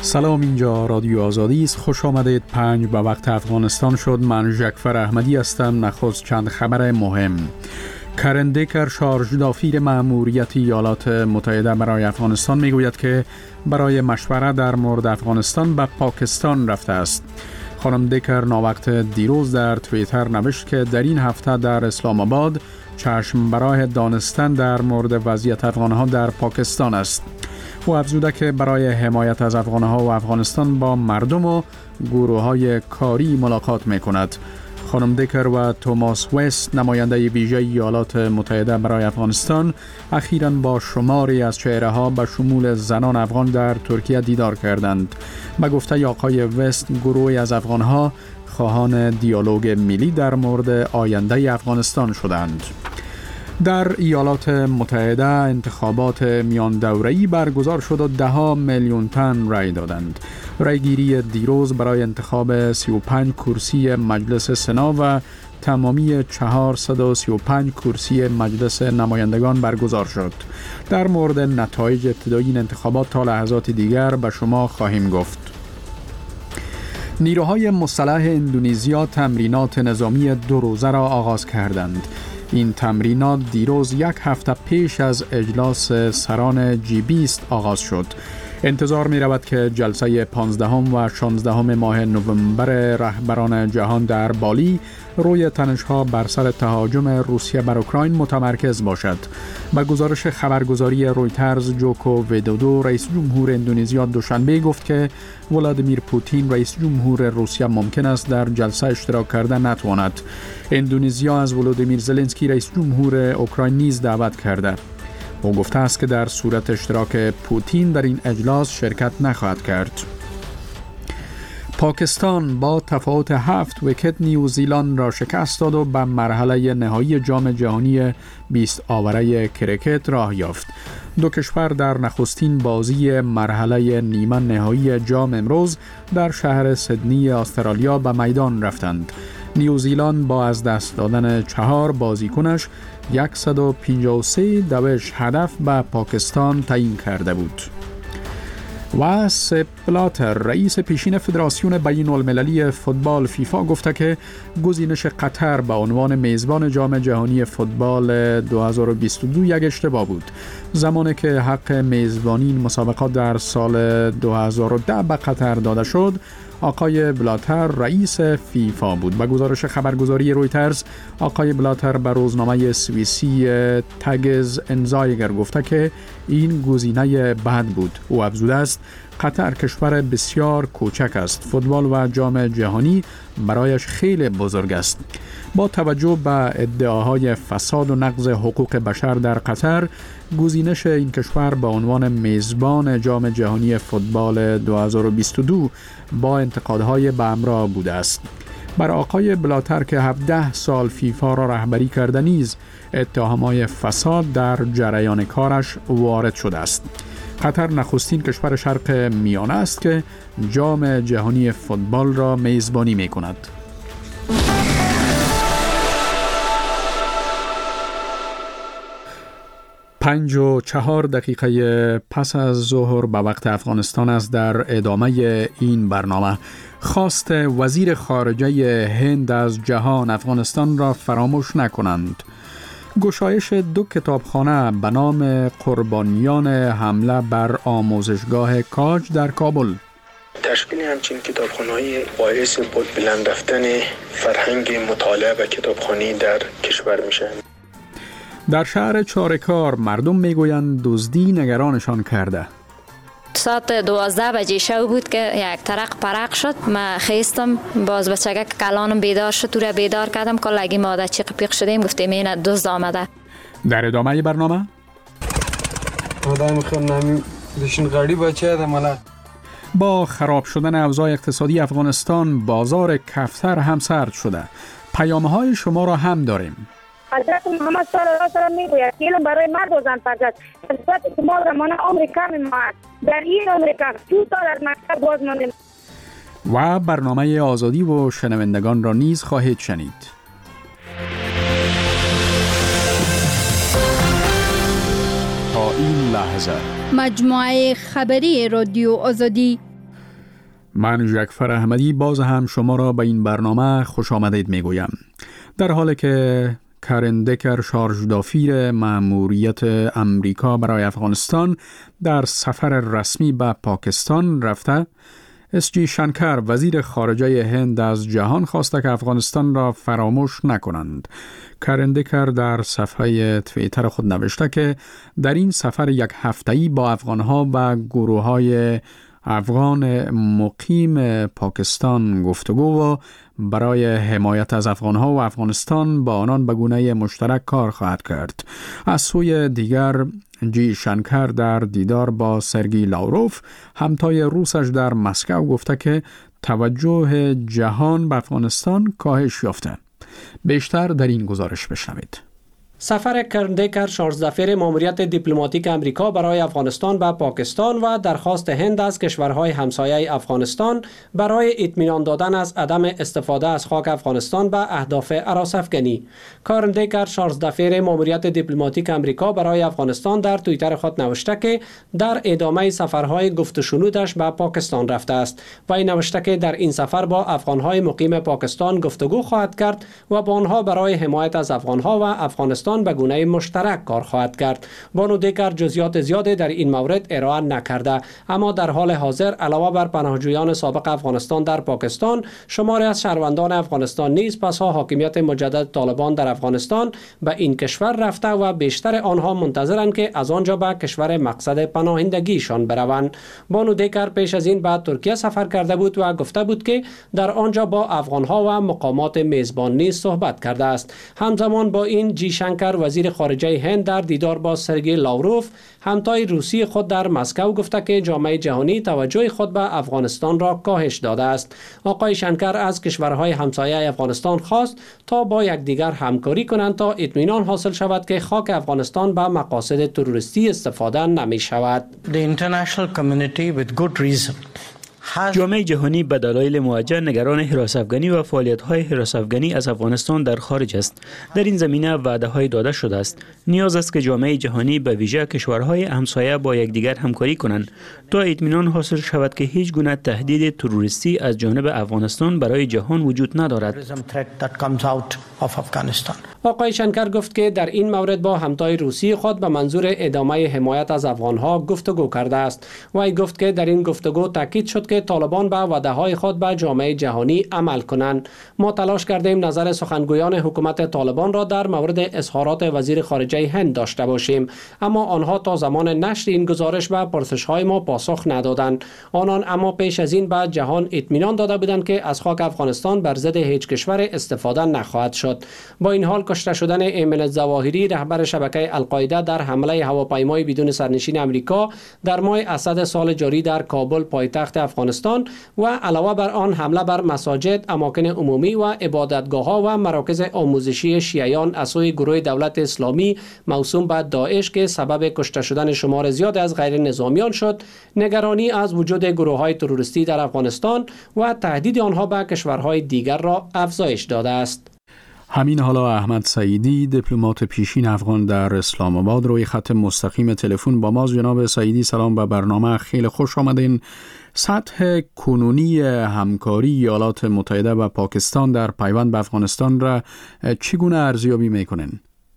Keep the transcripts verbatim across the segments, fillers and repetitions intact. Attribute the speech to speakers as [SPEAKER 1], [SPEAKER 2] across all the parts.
[SPEAKER 1] سلام، اینجا رادیو آزادی است. خوش آمدید. پنج به وقت افغانستان شد. من جعفر احمدی هستم. نخست چند خبر مهم. کرن دیکر، شارژ دافیر مأموریت ایالات متحده برای افغانستان، میگوید که برای مشورت در مورد افغانستان به پاکستان رفته است. خانم دیکر ناوقت دیروز در توییتر نوشت که در این هفته در اسلام آباد چشم برای دانستن در مورد وضعیت افغانها در پاکستان است. او افزوده که برای حمایت از افغانها و افغانستان با مردم و گروه‌های کاری ملاقات می‌کند. خانم دیکر و توماس وست، نماینده ویژه ایالات متحده برای افغانستان، اخیراً با شماری از چهره‌ها به شمول زنان افغان در ترکیه دیدار کردند. به گفته آقای وست، گروهی از افغانها خواهان دیالوگ ملی در مورد آینده افغانستان شدند. در ایالات متحده انتخابات میان دوره‌ای برگزار شد و ده ها میلیون تن رای دادند. رایگیری دیروز برای انتخاب سی و پنج کرسی مجلس سنا و تمامی چهارصد و سی و پنج کرسی مجلس نمایندگان برگزار شد. در مورد نتایج ابتدایی این انتخابات تا لحظات دیگر به شما خواهیم گفت. نیروهای مسلح اندونزیا تمرینات نظامی دو روزه را آغاز کردند. این تمرینات دیروز یک هفته پیش از اجلاس سران جی بیست آغاز شد. انتظار می رود که جلسه پانزدهم و شانزدهم ماه نوامبر رهبران جهان در بالی روی تنش‌ها بر سر تهاجم روسیه بر اوکراین متمرکز باشد. با گزارش خبرگزاری رویترز، جوکو ویدودو، رئیس جمهور اندونزیا، دوشنبه گفت که ولادیمیر پوتین، رئیس جمهور روسیه، ممکن است در جلسه اشتراک کرده نتواند. اندونزیا از ولادیمیر زلنسکی، رئیس جمهور اوکراین، نیز دعوت کرده. او گفته است که در صورت اشتراک پوتین در این اجلاس شرکت نخواهد کرد. پاکستان با تفاوت هفت ویکت نیوزیلند را شکست داد و به مرحله نهایی جام جهانی بیست آوره کرکت راه یافت. دو کشور در نخستین بازی مرحله نیمه نهایی جام امروز در شهر سیدنی استرالیا به میدان رفتند. نیوزیلند با از دست دادن چهار بازیکنش صد و پنجاه و سه دوش هدف به پاکستان تعیین کرده بود. و سپ بلاتر، رئیس پیشین فدراسیون بین المللی فوتبال فیفا، گفته که گزینش قطر به عنوان میزبان جام جهانی فوتبال دو هزار و بیست و دو یک اشتباه بود. زمانی که حق میزبانی این مسابقات در سال دو هزار و ده به قطر داده شد، آقای بلاتر رئیس فیفا بود. با گزارش خبرگزاری رویترز، آقای بلاتر به روزنامه سوئیسی تگز انزایگر گفته که این گزینه بد بود. او افزوده است قطر کشور بسیار کوچک است. فوتبال و جام جهانی برایش خیلی بزرگ است. با توجه به ادعاهای فساد و نقض حقوق بشر در قطر، گزینش این کشور به عنوان میزبان جام جهانی فوتبال دو هزار و بیست و دو با انتقادهای به همراه بوده است. بر آقای بلاتر که هفده سال فیفا را رهبری کرده نیز اتهامات فساد در جریان کارش وارد شده است. قطر نخستین کشور شرق میانه است که جام جهانی فوتبال را میزبانی می کند. پنج و چهار دقیقه پس از ظهر به وقت افغانستان است. در ادامه این برنامه، خواست وزیر خارجه هند از جهان افغانستان را فراموش نکنند. گشایش دو کتابخانه به نام قربانیان حمله بر آموزشگاه کاج در کابل.
[SPEAKER 2] تشکیل همچین کتابخانه‌های باعث بلند رفتن فرهنگ مطالعه و کتابخوانی در کشور میشه.
[SPEAKER 1] در شهر چارکار مردم میگویند دزدی نگرانشان کرده.
[SPEAKER 3] ساعت دوازده بجه شب بود که یک ترق پرق شد. من خیستم، باز بچگه که کلانم بیدار شد، تو را بیدار کردم که لگی ماده چیق پیق شدیم، گفتیم اینه دزد آمده.
[SPEAKER 1] در ادامه برنامه
[SPEAKER 4] آدم میخوام نمی بشین غریب بچه ده ملت.
[SPEAKER 1] با خراب شدن اوضاع اقتصادی افغانستان، بازار کفتر هم سرد شده. پیام‌های شما را هم داریم.
[SPEAKER 5] حضرت محمد صلی الله علیه و آله میگوید که علم برای مرد و زن فرض است. نسبت شما زمان عمر کم ما در این عمر کم دو سال از مکتب باز ماندیم.
[SPEAKER 1] و برنامه آزادی و شنوندگان را نیز خواهید شنید. تا این لحظه
[SPEAKER 6] مجموعه خبری رادیو آزادی
[SPEAKER 1] من جعفر احمدی باز هم شما را به این برنامه خوش آمدید می گویم. در حالی که کارن دکر شارژدافیر مأموریت امریکا برای افغانستان در سفر رسمی به پاکستان رفته، اس جی شنکر وزیر خارجه هند از جهان خواسته که افغانستان را فراموش نکنند. کارن دکر در صفحه توییتر خود نوشته که در این سفر یک هفته‌ای با افغانها و گروه‌های افغان مقیم پاکستان گفتگو و برای حمایت از افغانها و افغانستان با آنان به گونه مشترک کار خواهد کرد. از سوی دیگر جی شنکر در دیدار با سرگئی لاوروف همتای روسش در مسکو گفته که توجه جهان به افغانستان کاهش یافته. بیشتر در این گزارش بشنوید.
[SPEAKER 6] سفر کارن دکر شارژدافیر ماموریت دیپلماتیک امریکا برای افغانستان به پاکستان و درخواست هند از کشورهای همسایه افغانستان برای اطمینان دادن از عدم استفاده از خاک افغانستان به اهداف هراس‌افکنی. کارن دکر شارژدافیر ماموریت دیپلماتیک امریکا برای افغانستان در توییتر خود نوشته که در ادامه سفرهای گفت و شنودش به پاکستان رفته است و این نوشته که در این سفر با افغانهای مقیم پاکستان گفتگو خواهد کرد و با آنها برای حمایت از افغانها و افغانستان به گونه مشترک کار خواهد کرد. بانو دکر جزئیات زیادی در این مورد ارائه نکرده، اما در حال حاضر علاوه بر پناهجویان سابق افغانستان در پاکستان، شماری از شهروندان افغانستان نیز پسا حاکمیت مجدد طالبان در افغانستان به این کشور رفته و بیشتر آنها منتظرند که از آنجا به کشور مقصد پناهندگیشان بروند. بانو دکر پیش از این به ترکیه سفر کرده بود و گفته بود که در آنجا با افغانها و مقامات میزبان نیز صحبت کرده است. همزمان با این جی شنکر وزیر خارجه هند در دیدار با سرگئی لاوروف همتای روسی خود در مسکو گفته که جامعه جهانی توجه خود به افغانستان را کاهش داده است. آقای شنکر از کشورهای همسایه افغانستان خواست تا با یکدیگر همکاری کنند تا اطمینان حاصل شود که خاک افغانستان به مقاصد تروریستی استفاده نمی شود.
[SPEAKER 7] The international community with good reason
[SPEAKER 8] جامعه جهانی به دلایل موجه نگران حراس افغانی و فعالیت‌های حراس افغانی از افغانستان در خارج است. در این زمینه وعده‌های داده شده است. نیاز است که جامعه جهانی به ویژه کشورهای همسایه با یکدیگر همکاری کنند تا اطمینان حاصل شود که هیچ گونه تهدید تروریستی از جانب افغانستان برای جهان وجود ندارد.
[SPEAKER 6] آقای شنکر گفت که در این مورد با همتای روسی خود به منظور ادامه حمایت از افغانها گفتگو کرده است. وی گفت که در این گفتگو تاکید شد که طالبان به وعده‌های خود به جامعه جهانی عمل کنند. ما تلاش کردیم نظر سخنگویان حکومت طالبان را در مورد اظهارات وزیر خارجه هند داشته باشیم، اما آنها تا زمان نشر این گزارش به پرسش‌های ما پاسخ ندادند. آنان اما پیش از این به جهان اطمینان داده بودند که از خاک افغانستان بر ضد هیچ کشور استفاده نخواهد شد. با این حال کشته شدن ایمن الظواهری رهبر شبکه القاعده در حمله هواپیمای بدون سرنشین امریکا در ماه اسد سال جاری در کابل پایتخت افغانستان و علاوه بر آن حمله بر مساجد، اماکن عمومی و عبادتگاه‌ها و مراکز آموزشی شیعیان از سوی گروه دولت اسلامی موسوم به داعش که سبب کشته شدن شمار زیاد از غیر نظامیان شد، نگرانی از وجود گروه‌های تروریستی در افغانستان و تهدید آنها به کشورهای دیگر را افزایش داده است.
[SPEAKER 1] همین حالا احمد سعیدی دیپلمات پیشین افغان در اسلام آباد روی خط مستقیم تلفن با ماست. جناب سعیدی سلام به برنامه، خیلی خوش آمدین. سطح کنونی همکاری ایالات متحده و پاکستان در پیوند به افغانستان را چگونه ارزیابی میکنین؟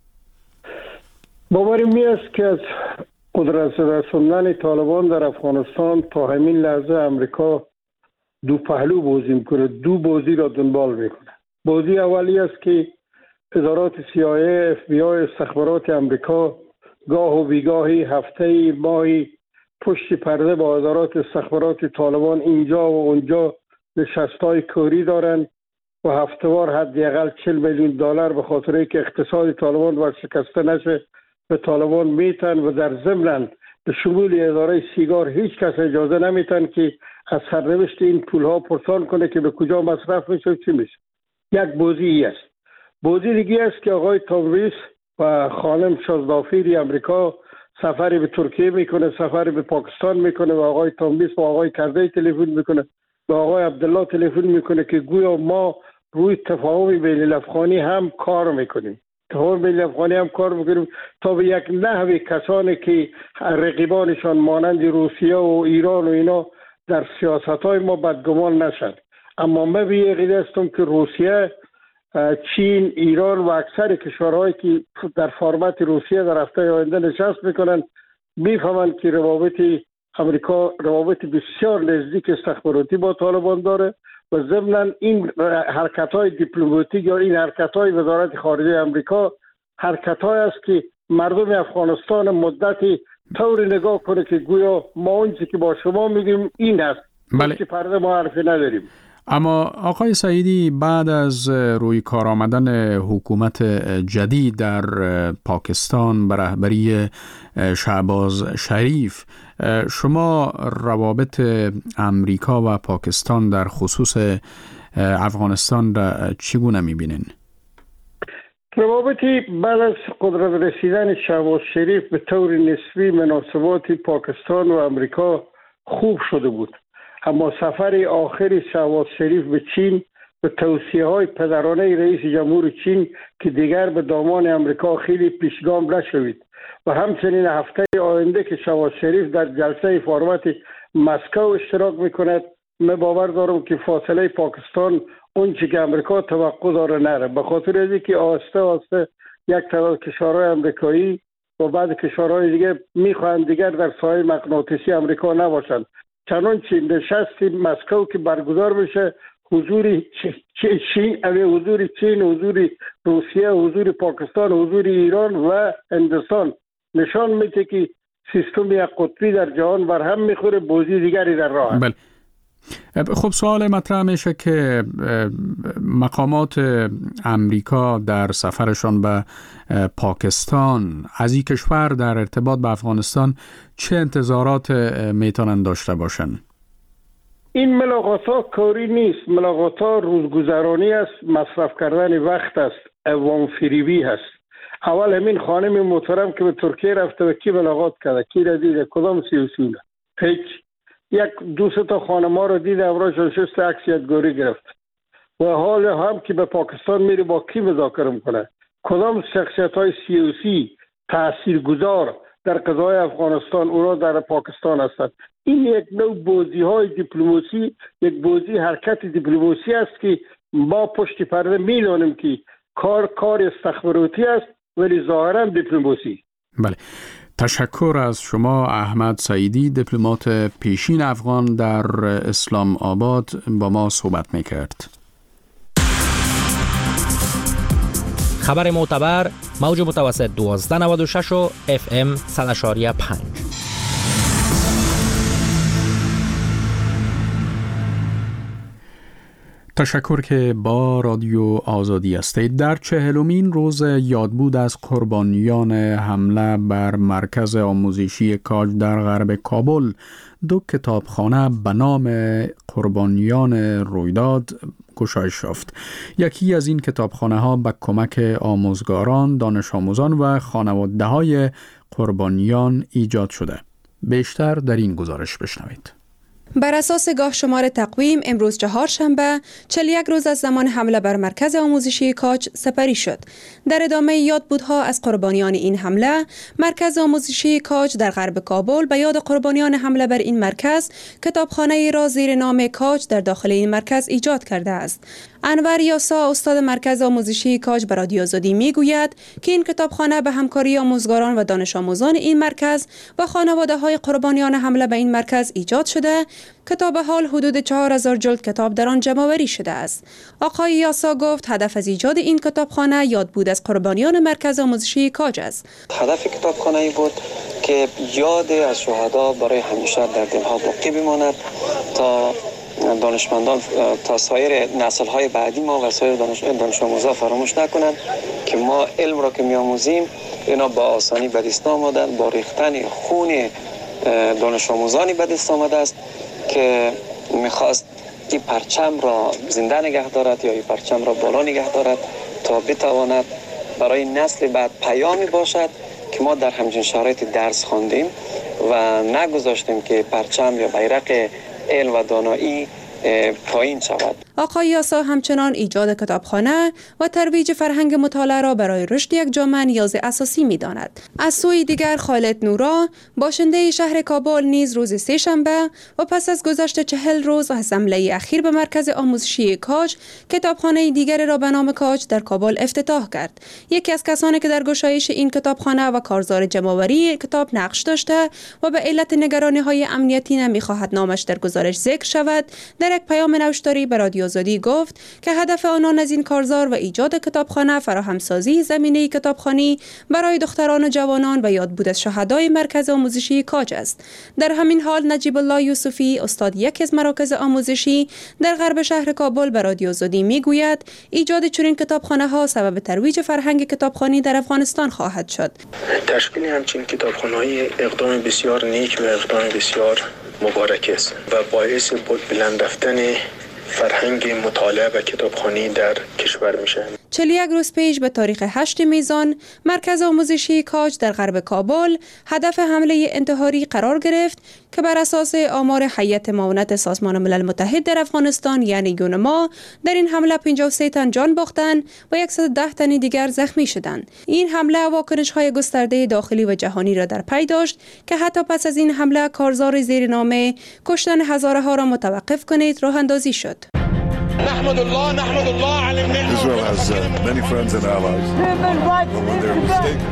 [SPEAKER 9] باوری می است که از قدرت رساندن طالبان در افغانستان تا همین لحظه امریکا دو پهلو بازی میکنه، دو بازی را دنبال میکنه. بازی اولی است که ادارات سی آی ای، اف بی آی، استخبارات امریکا گاه و بیگاهی، هفته‌ای، ماهی پشت پرده با ادارات استخبارات طالبان اینجا و اونجا نشست‌های کاری دارن و هفته‌وار حداقل چهل میلیون دلار به خاطر اینکه اقتصاد طالبان ورشکسته نشه به طالبان میتن و در ضمن به شمول اداره سیگار هیچ کس اجازه نمیتن که از سرنوشت این پول‌ها پرسان کنه که به کجا مصرف میشه و چی میشه. یک بازی است. بازی دیگه است که آقای تام ریس و خانم شارژدافیر امریکا سفری به ترکیه میکنه، سفری به پاکستان میکنه و آقای تام ریس و آقای کرزی تلفن میکنه و آقای عبدالله تلفن میکنه که گویا ما روی تفاهم بین الافغانی هم کار میکنیم. تفاهم بین الافغانی هم کار میکنیم تا به یک نحوی کسانی که رقیبانشان مانند روسیه و ایران و اینا در سیاست های ما بدگمان نشد. اما من به عقیده هستم که روسیه، چین، ایران و اکثر کشورهایی که در فرمت روسیه در هفته آینده نشست میکنن میفهمند که روابط امریکا روابط بسیار نزدیک استخباراتی با طالبان داره و ضمناً این حرکت های دیپلماتیک یا این حرکت های وزارت خارجه امریکا حرکت های است که مردم افغانستان مدتی طور نگاه کنه که گویا ما اونچه که با شما میگیم این است،
[SPEAKER 1] بله.
[SPEAKER 9] که پرده ما حرفی نداریم.
[SPEAKER 1] اما آقای سعیدی، بعد از روی کار آمدن حکومت جدید در پاکستان به رهبری شهباز شریف، شما روابط امریکا و پاکستان در خصوص افغانستان را چگونه می‌بینین؟
[SPEAKER 9] روابطی بعد از قدرت رسیدن شهباز شریف به طور نسبی مناسبات پاکستان و امریکا خوب شده بود، اما سفر آخر شهباز شریف به چین به توصیه های پدرانه رئیس جمهور چین که دیگر به دامان امریکا خیلی پیشگام نشوید و همچنین هفته آینده که شهباز شریف در جلسه فرمت مسکو اشتراک میکند، من باور دارم که فاصله پاکستان اونچه که امریکا توقع داره نره، به خاطر از اینکه آسته آسته یک تعداد کشورهای امریکایی و بعد کشورهای دیگه میخواهند دیگر در سایه مغناطیسی امریکا نباشند. چنانچه نشست مسکو که برگزار بشه، حضور چین، حضور چین، حضور روسیه، حضور پاکستان، حضور ایران و هندوستان نشان میده که سیستم یک قطبی در جهان برهم میخوره، بازی دیگری در راه.
[SPEAKER 1] بله. خب سوال مطرح میشه که مقامات امریکا در سفرشان به پاکستان از این کشور در ارتباط به افغانستان چه انتظارات میتونن داشته باشن؟
[SPEAKER 9] این ملاقات ها کاری نیست، ملاقات ها روزگذرانی است، مصرف کردن وقت است، عوام فریبی هست. اول همین خانم محترم که به ترکیه رفته و کی ملاقات کرده، کی را دیده، کدام سیاسیونه؟ هیچ. یک دو سه تا خانم‌ها رو دیده، امراشون شست عکس یادگاری گرفت و حال هم که به پاکستان میره با کی مذاکره میکنه؟ کدام شخصیت‌های سیاسی تاثیرگذار در قضای افغانستان اونا در پاکستان هستند؟ این یک نوع بازی‌های دیپلماسی، یک بازی حرکت دیپلماسی است که ما پشت پرده میدانیم که کار کار استخباراتی است ولی ظاهراً دیپلماسی.
[SPEAKER 1] بله. تشکر از شما احمد سعیدی، دیپلمات پیشین افغان در اسلام آباد، با ما صحبت میکرد.
[SPEAKER 10] خبر معتبر، موج متوسط دوازده نود و شش و اف ام صد و پنج.
[SPEAKER 1] تشکر که با رادیو آزادی هستید. در چهلمین روز یادبود از قربانیان حمله بر مرکز آموزشی کاج در غرب کابل، دو کتابخانه به نام قربانیان رویداد گشایش یافت. یکی از این کتابخانه ها به کمک آموزگاران، دانش آموزان و خانواده های قربانیان ایجاد شده. بیشتر در این گزارش بشنوید.
[SPEAKER 11] بر اساس گاه شمار تقویم امروز چهارشنبه چهل و یک روز از زمان حمله بر مرکز آموزشی کاج سپری شد. در ادامه یادبودها از قربانیان این حمله، مرکز آموزشی کاج در غرب کابل به یاد قربانیان حمله بر این مرکز کتابخانه را زیر نام کاج در داخل این مرکز ایجاد کرده است. انور یاسا، استاد مرکز آموزشی کاج، به رادیو آزادی میگوید که این کتابخانه به همکاری آموزگاران و دانش آموزان این مرکز و خانواده‌های قربانیان حمله به این مرکز ایجاد شده که تا به حال حدود چهار هزار جلد کتاب در آن جمع‌آوری شده است. آقای یاسا گفت هدف از ایجاد این کتابخانه یادبود از قربانیان مرکز آموزشی کاج است.
[SPEAKER 12] هدف کتابخانه ای بود که یاد از شهدا برای همیشه در دلها باقی بماند تا دانشمندان، تا سایر نسل‌های بعدی ما و سایر دانش دانش آموزا فراموش نکنند که ما علم را که می‌آموزیم اینا با آسانی به دست آمدن، با ریختن خون دانش آموزانی به دست آمده است که می‌خواست این پرچم را زنده نگه دارد یا این پرچم را بالا نگه دارد تا بتواند برای نسل بعد پیامی باشد که ما در همچین شرایط درس خواندیم و نگذاشتیم که پرچم یا بیرق علم و دانایی پایین شود.
[SPEAKER 11] آقای یاسا همچنان ایجاد کتابخانه و ترویج فرهنگ مطالعه را برای رشد یک جامعه نیاز اساسی می‌داند. از سوی دیگر خالد نورا باشنده شهر کابل نیز روز سه‌شنبه و پس از گذشت چهل روز از حمله اخیر به مرکز آموزشی کاج، کتابخانه دیگر را به نام کاج در کابل افتتاح کرد. یکی از کسانی که در گشایش این کتابخانه و کارزار جمع‌آوری کتاب نقش داشته و به علت نگرانی‌های امنیتی نمی‌خواهد نامش در گزارش ذکر شود، در یک پیام نوشتاری به رادیو آزادی گفت که هدف آنان از این کارزار و ایجاد کتابخانه فراهمسازی زمینه کتابخوانی برای دختران و جوانان و یادبود از شهدای مرکز آموزشی کاج است. در همین حال نجیب الله یوسفی استاد یکی از مراکز آموزشی در غرب شهر کابل به رادیو آزادی میگوید ایجاد چنین کتابخانه ها سبب ترویج فرهنگ کتابخوانی در افغانستان خواهد شد.
[SPEAKER 2] تشکیل همچین کتابخانه‌های اقدام بسیار نیک و اقدام بسیار مبارک است و باعث بلند رفتن فرهنگ مطالعه و کتابخوانی در کشور میشه.
[SPEAKER 11] چهل و یک روز پیش به تاریخ هشت میزان مرکز آموزشی کاج در غرب کابل هدف حمله انتحاری قرار گرفت که بر اساس آمار هیئت معاونت سازمان ملل متحد در افغانستان یعنی یونما در این حمله پنجاه و سه تن جان باختند و صد و ده تن دیگر زخمی شدند. این حمله واکنش‌های گسترده داخلی و جهانی را در پی داشت که حتی پس از این حمله کارزار زیرنامه کشتن هزاره ها را متوقف کنید راه اندازی شد.
[SPEAKER 13] نحمد الله نحمد الله على النعمة. Israel has uh, many friends and allies. When they're mistaken.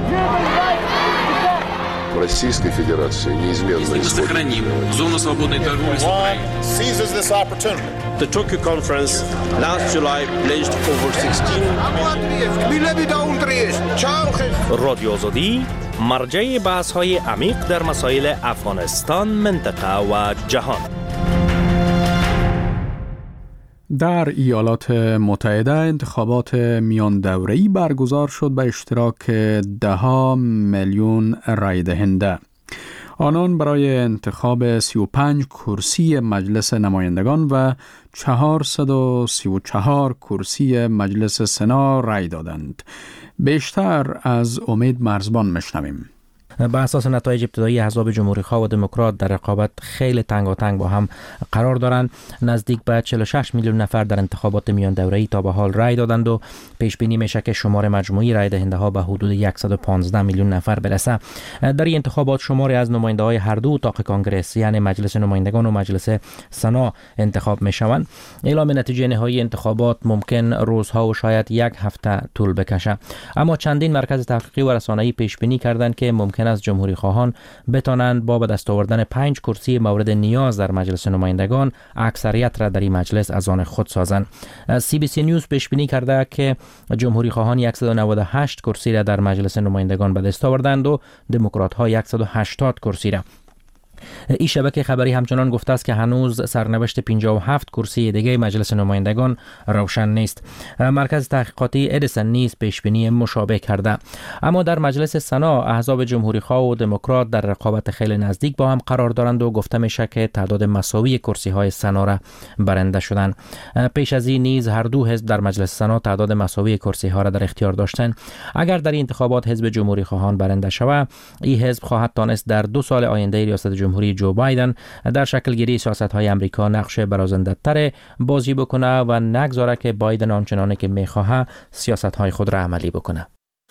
[SPEAKER 14] Российской Федерации неизменно
[SPEAKER 15] сохраним зону свободной торговли с Украиной.
[SPEAKER 13] Seizes this opportunity. The Tokyo conference last July pledged over sixteen.
[SPEAKER 10] رادیو آزادی مرجع بحث‌های عمیق در مسائل افغانستان، منطقه و جهان.
[SPEAKER 1] در ایالات متحده انتخابات میان دوره‌ای برگزار شد به اشتراک ده میلیون رای دهنده. آنان برای انتخاب سی و پنج کرسی مجلس نمایندگان و چهارصد و سی و چهار کرسی مجلس سنا رای دادند. بیشتر از امید مرزبان میشنویم.
[SPEAKER 10] بر اساس نتایج ابتدایی احزاب جمهوری‌خواه و دموکرات در رقابت خیلی تنگاتنگ با هم قرار دارند. نزدیک به چهل و شش میلیون نفر در انتخابات میان دوره‌ای تا به حال رای دادند و پیش بینی میشه که شمار مجموعی رای دهنده ها به حدود صد و پانزده میلیون نفر برسه. در این انتخابات شماری از نماینده های هر دو اتاق کانگرس یعنی مجلس نمایندگان و مجلس سنا انتخاب میشوند. اعلام نتیجه نهایی انتخابات ممکن روزها و شاید یک هفته طول بکشه، اما چندین مرکز تحقیقی و رسانه‌ای پیش بینی کردند که ممکن از جمهوری خواهان بتانند با به دست آوردن پنج کرسی مورد نیاز در مجلس نمایندگان اکثریت را در این مجلس از آن خود سازند. سی بی سی نیوز پیش بینی کرده که جمهوری خواهان صد و نود و هشت کرسی را در مجلس نمایندگان به دست آوردند و دموکرات ها صد و هشتاد کرسی را. این شبکه خبری همچنان گفته است که هنوز سرنوشت پنجاه و هفت کرسی دیگه مجلس نمایندگان روشن نیست. مرکز تحقیقاتی ادیسون نیز پیش بینی مشابه کرده. اما در مجلس سنا احزاب جمهوری خواه و دموکرات در رقابت خیلی نزدیک با هم قرار دارند و گفته میشه که تعداد مساوی کرسی های سنا را برنده شدند. پیش از این نیز هر دو حزب در مجلس سنا تعداد مساوی کرسی ها را در اختیار داشتند. اگر در این انتخابات حزب جمهوری خواهان برنده شود، این حزب خواهد تانست در دو سال آینده ریاست جمهوری جو بایدن در شکل گیری سیاست های امریکا نقش برازنده تر بازی بکنه و نگذاره که بایدن آنچنانی که میخواه سیاست های خود را عملی بکنه.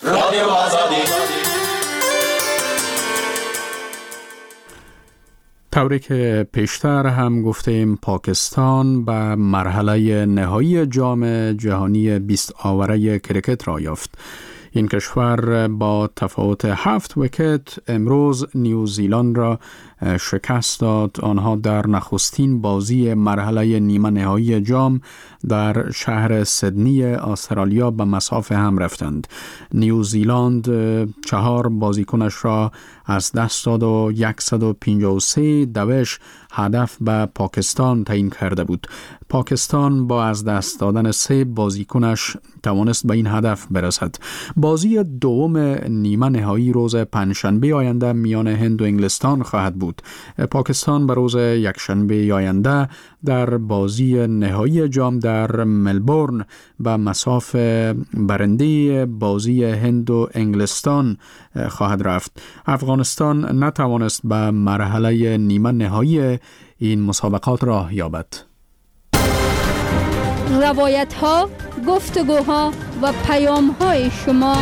[SPEAKER 1] طوری که پیشتر هم گفتیم پاکستان به مرحله نهایی جام جهانی بیست آوره کرکت را یافت. این کشور با تفاوت هفت ویکت امروز نیوزیلند را شکست داد. آنها در نخستین بازی مرحله نیمه نهایی جام در شهر سیدنی استرالیا به مسافه هم رفتند. نیوزیلند چهار بازیکنش را از دست داد و صد و پنجاه و سه دوش هدف به پاکستان تعیین کرده بود. پاکستان با از دست دادن سه بازیکنش توانست به این هدف برسد. بازی دوم نیمه نهایی روز پنجشنبه آینده میان هند و انگلستان خواهد بود. پاکستان به روز یکشنبه آینده در بازی نهایی جام در ملبورن به مسافه برنده بازی هند و انگلستان خواهد رفت. افغانستان نتوانست به مرحله نیمه نهایی این مسابقات راه یابد.
[SPEAKER 16] روایت ها، گفتگوها و پیام های شما.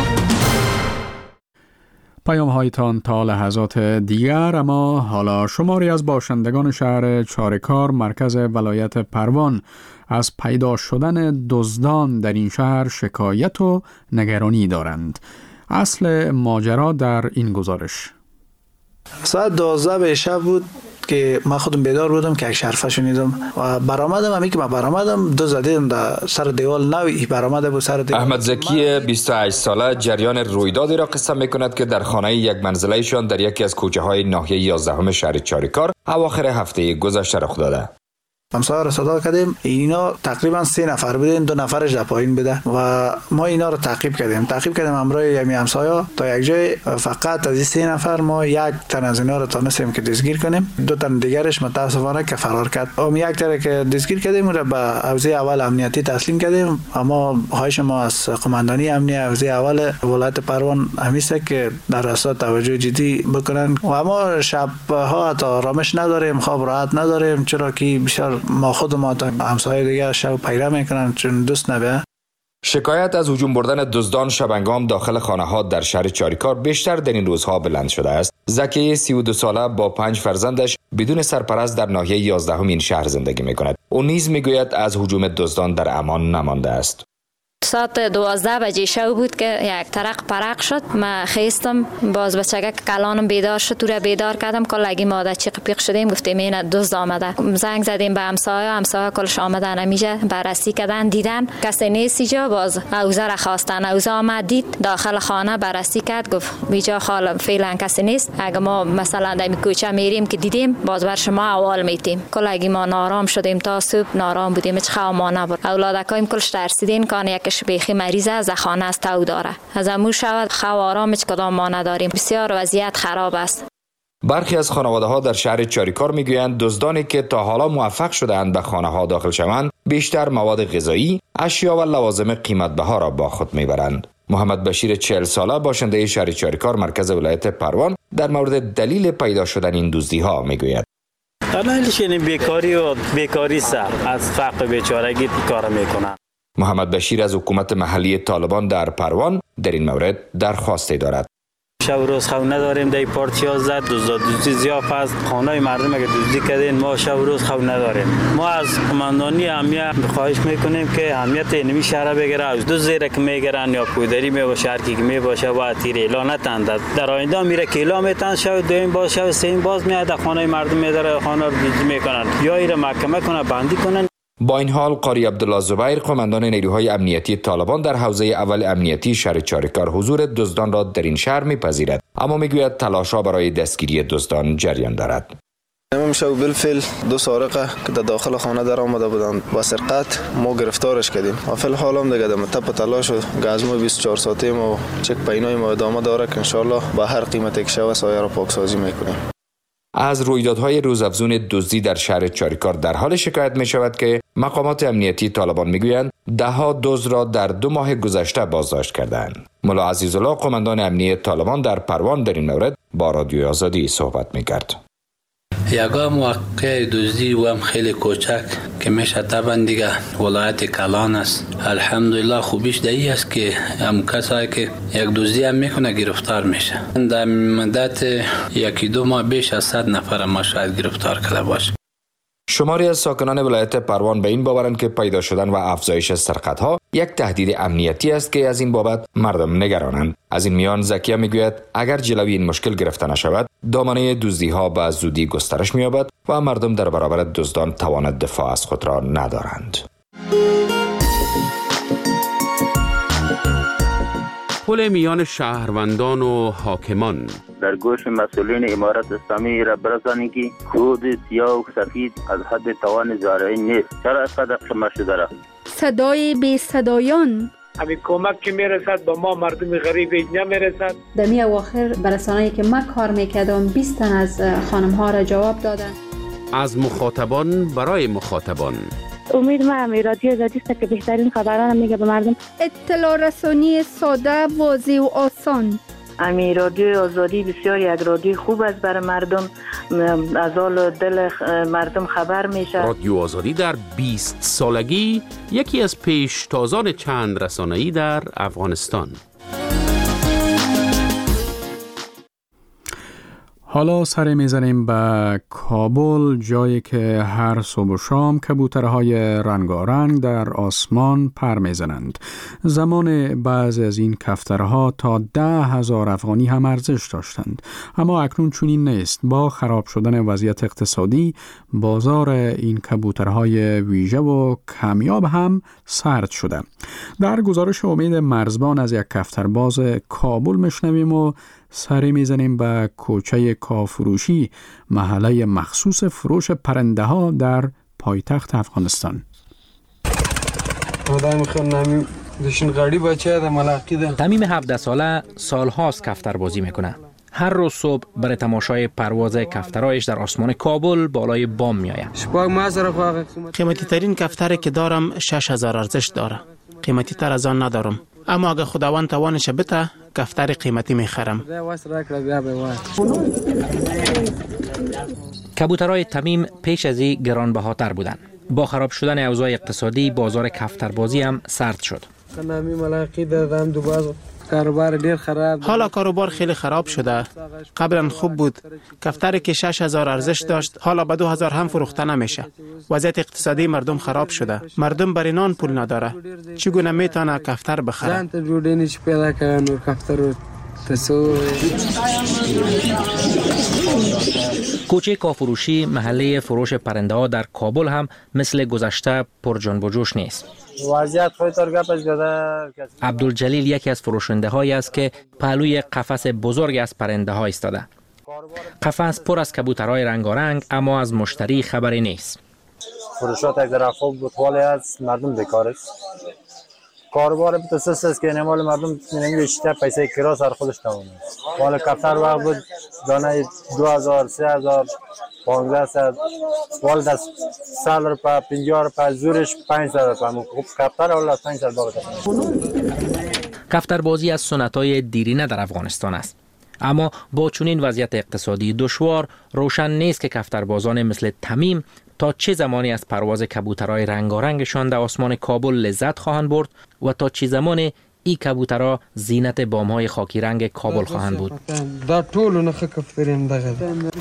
[SPEAKER 1] پیام هایتان تا لحظات دیگر. اما حالا شماری از باشندگان شهر چارکار مرکز ولایت پروان از پیدا شدن دزدان در این شهر شکایت و نگرانی دارند. اصل ماجرا در این گزارش.
[SPEAKER 17] ساعت دوازده به شب بود که من خودم بیدار بودم که یک شرفه شنیدم و برآمدم. همی که من برآمدم دو زدیدم در سر دیوال نوی برآمده بود سر دیوال.
[SPEAKER 18] احمد زکی بیست و هشت ساله جریان رویدادی را قصه میکند که در خانه یک منزله شان در یکی از کوچه های ناحیه یازدهم شهر چاریکار اواخر هفته گذشته رخ داده.
[SPEAKER 17] همسایه را صدا کردیم، اینا تقریبا سه نفر بودن، دو نفرش در پایین بوده و ما اینا رو تعقیب کردیم تعقیب کردیم همراه یمی همسایه تا یک جای. فقط از این سه نفر ما یک تن از اینا رو تونستیم که دستگیر کنیم، دو تن دیگرش متاسفانه که فرار کرد. اون یک تن که دستگیر کردیم رو به حوزه اول امنیتی تسلیم کردیم. اما خواهش ما از قماندانی امنیتی حوزه اول ولایت پروان همیشه که در راستا توجه جدی بکنن و اما شب ها تا آرامش نداریم، خواب راحت نداریم، چرا که بسیار ما خود ما تا همسایه دیگه شب پیدا میکنن چون دوست نبه.
[SPEAKER 18] شکایت از هجوم بردن دزدان شبانگام داخل خانه ها در شهر چاریکار بیشتر در این روزها بلند شده است. زکی سی و دو ساله با پنج فرزندش بدون سرپرست در ناحیه یازدهم این شهر زندگی میکند. او نیز میگوید از هجوم دزدان در امان نمانده است.
[SPEAKER 3] ساعت دوازده بجه شب بود که یک ترق پرق شد. من خیستم، باز بچگه که کلانم بیدار شد، تو را بیدار کردم که لگی ماده چیق پیق شدیم، گفتیم این دزد آمده. زنگ زدیم به همسایه، همسایه کلش آمدن همیشه بررسی کردن، دیدن کسی نیست اینجا. باز اوزه را خواستن، اوزه آمد دید داخل خانه، بررسی کرد، گفت اینجا خاله فعلا کسی نیست. اگه ما مثلا در کوچه میریم که دیدیم باز بر شما اول میتیم. کلگی ما نارام شدیم تا صبح نارام بودیم، هیچ خو ما نبود. اولادکایم کلش ترسیدین کان یکش بیخی مریضه از خانه است تو داره، از امو شود خو آرام هیچ کدام ما نداریم. بسیار وضعیت خراب است.
[SPEAKER 18] برخی از خانواده ها در شهر چاریکار میگویند دزدانی که تا حالا موفق شده‌اند به خانه ها داخل شوند بیشتر مواد غذایی، اشیا و لوازم قیمت بها را با خود میبرند. محمد بشیر چهل ساله باشنده شهر چاریکار مرکز ولایت پروان در مورد دلیل پیدا شدن این دزدی ها میگوید.
[SPEAKER 19] دلیلش این بیکاری و بیکاری سر از فقر بیچارگی کار میکنن.
[SPEAKER 18] محمد بشیر از حکومت محلی طالبان در پروان در این مورد درخواستی دارد.
[SPEAKER 19] شب روز خو نداریم، در پارتی ها زد دزد دزدی زیاف است، خانه مردم اگه دزدی کردین ما شب روز خو نداریم. ما از قماندانی امنیت خواهش میکنیم که امنیت اینمی شهر بگیره، از دو زیر که میگیرن یا پودری می باشه، هر کی که می باشه با تیر اعلان نتند. در آینده میره که اعلام میتن شب دویم باز شب سوم باز میاد خانه مردم میداره، خانه رو دزدی میکنن یا ایره محکمه کنه بندی کنن.
[SPEAKER 18] با این حال قاری عبدالله زبیر قماندان نیروهای امنیتی طالبان در حوزه اول امنیتی شهر چاریکار حضور دزدان را در این شهر میپذیرد، اما میگوید تلاش‌ها برای دستگیری دزدان جریان دارد.
[SPEAKER 20] امشب بالفعل دو سارقه که در داخل خانه در آمده بودند با سرقت ما گرفتارش کردیم و فی الحال هم دیگه در تپ تلاش و گزمه بیست و چهار ساعته ما چک پینای ما ادامه داره که ان شاء الله با هر قیمتی که شود سایه را پاکسازی میکنیم.
[SPEAKER 18] از رویدادهای روزافزون دزدی در شهر چاریکار در حال شکایت می شود که مقامات امنیتی طالبان میگویند ده ها دزد را در دو ماه گذشته بازداشت کردند. ملا عزیزالله قماندان امنیتی طالبان در پروان در این مورد با رادیوی آزادی صحبت میکرد.
[SPEAKER 21] یگا موقع دزدی و هم خیلی کوچک که میشه طبعا دیگه ولایت کلان است. الحمدلله خوبیش دایی است که هم کسایی که یک دزدی هم میکنه گرفتار میشه. در مدت یکی دو ماه بیش از صد نفر ما شاید گرفتار کرده باشه.
[SPEAKER 18] شماری از ساکنان ولایت پروان به این باورند که پیدا شدن و افزایش سرقت‌ها یک تهدید امنیتی است که از این بابت مردم نگرانند. از این میان زکیه میگوید اگر جلوی این مشکل گرفته نشود دامنه دزدی‌ها به زودی گسترش می‌یابد و مردم در برابر دزدان توان دفاع از خود را ندارند.
[SPEAKER 22] پل میان شهروندان و حاکمان
[SPEAKER 23] در گوش مسئولین امارت اسلامی را برسانید که خود سیاه و سفید از حد توان زارعی نیست. چرا اسقدر قمه شده را؟
[SPEAKER 16] صدای بی صدایان
[SPEAKER 24] همین کمک که میرسد با ما مردم غریب نمیرسد.
[SPEAKER 25] در می اواخر برسانه‌ای که من کار میکردم بیست تن از خانم ها را جواب دادن.
[SPEAKER 22] از مخاطبان برای مخاطبان.
[SPEAKER 5] امید من رادیو آزادی است که بهترین خبران میگه به مردم.
[SPEAKER 16] اطلاع رسانی ساده، واضح و آسان.
[SPEAKER 4] امی رادیو آزادی بسیار یک رادیو خوب است برای مردم، از حال دل مردم خبر میشه.
[SPEAKER 22] رادیو آزادی در بیست سالگی یکی از پیشتازان چند رسانه‌ای در افغانستان.
[SPEAKER 1] حالا سر میزنیم به کابل، جایی که هر صبح و شام کبوترهای رنگارنگ در آسمان پر میزنند. زمان بعض از این کفترها تا ده هزار افغانی هم ارزش داشتند، اما اکنون چنین نیست. با خراب شدن وضعیت اقتصادی، بازار این کبوترهای ویژه و کمیاب هم سرد شده. در گزارش امید مرزبان از یک کفترباز کابل میشنویم و سری میزنیم به کوچه کافروشی، محله مخصوص فروش پرنده ها در پایتخت افغانستان.
[SPEAKER 10] تمیم هفده ساله سالهاست کفتربازی میکنه. هر روز صبح برای تماشای پرواز کفترایش در آسمان کابل بالای بام میآید.
[SPEAKER 6] قیمتی ترین کفتری که دارم شش هزار ارزش داره. قیمتی تر از آن ندارم، اما اگه خداوند توانش بده کفتر قیمتی میخرم.
[SPEAKER 10] کبوترهای تمیم پیش از این گرانبهاتر بودند. با خراب شدن اوضاع اقتصادی، بازار کفتربازی هم سرد شد.
[SPEAKER 6] حالا کاروبار خیلی خراب شده. قبلا خوب بود. کفتری که شش هزار ارزش داشت حالا به دو هزار هم فروخته نمیشه. وضعیت اقتصادی مردم خراب شده. مردم برای نان پول نداره. چگونه میتونه کفتر بخره؟
[SPEAKER 10] کوچه کافروشی، محله فروش پرنده ها در کابل هم مثل گذشته پر جنب و جوش نیست.
[SPEAKER 7] وضعیت خودتار گپش گده.
[SPEAKER 10] عبدالجلیل یکی از فروشنده هایی است که پهلوی قفس بزرگ از پرنده ها ایستاده. قفس پر از کبوترهای رنگارنگ، اما از مشتری خبری نیست.
[SPEAKER 7] فروشات یک در خوب بود، ولی از مردم بیکار است. کاروبار بتوسس است که نمال مردم نمیشه پیسه کرا سر خودش تمومه. ولی کفتر وقت بود دانه دو هزار، سه هزار، پانزده صد، ولی دست سال رو پا پنجاه رو پا زورش پنج صد رو پا. خوب کفتر ولی از پنج صد باقی
[SPEAKER 10] کفتربازی از سنت‌های دیرینه در افغانستان است. اما با چنین وضعیت اقتصادی دشوار، روشن نیست که کفتربازان مثل تمیم تا چه زمانی از پرواز کبوترهای رنگارنگشان در آسمان کابل لذت خواهند برد و تا چه زمان این کبوترها زینت بام‌های خاکی رنگ کابل خواهند بود.
[SPEAKER 7] دا ټول نه کفتریم دغه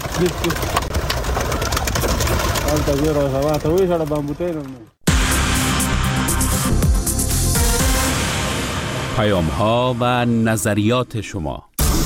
[SPEAKER 22] پیام‌ها و نظریات شما.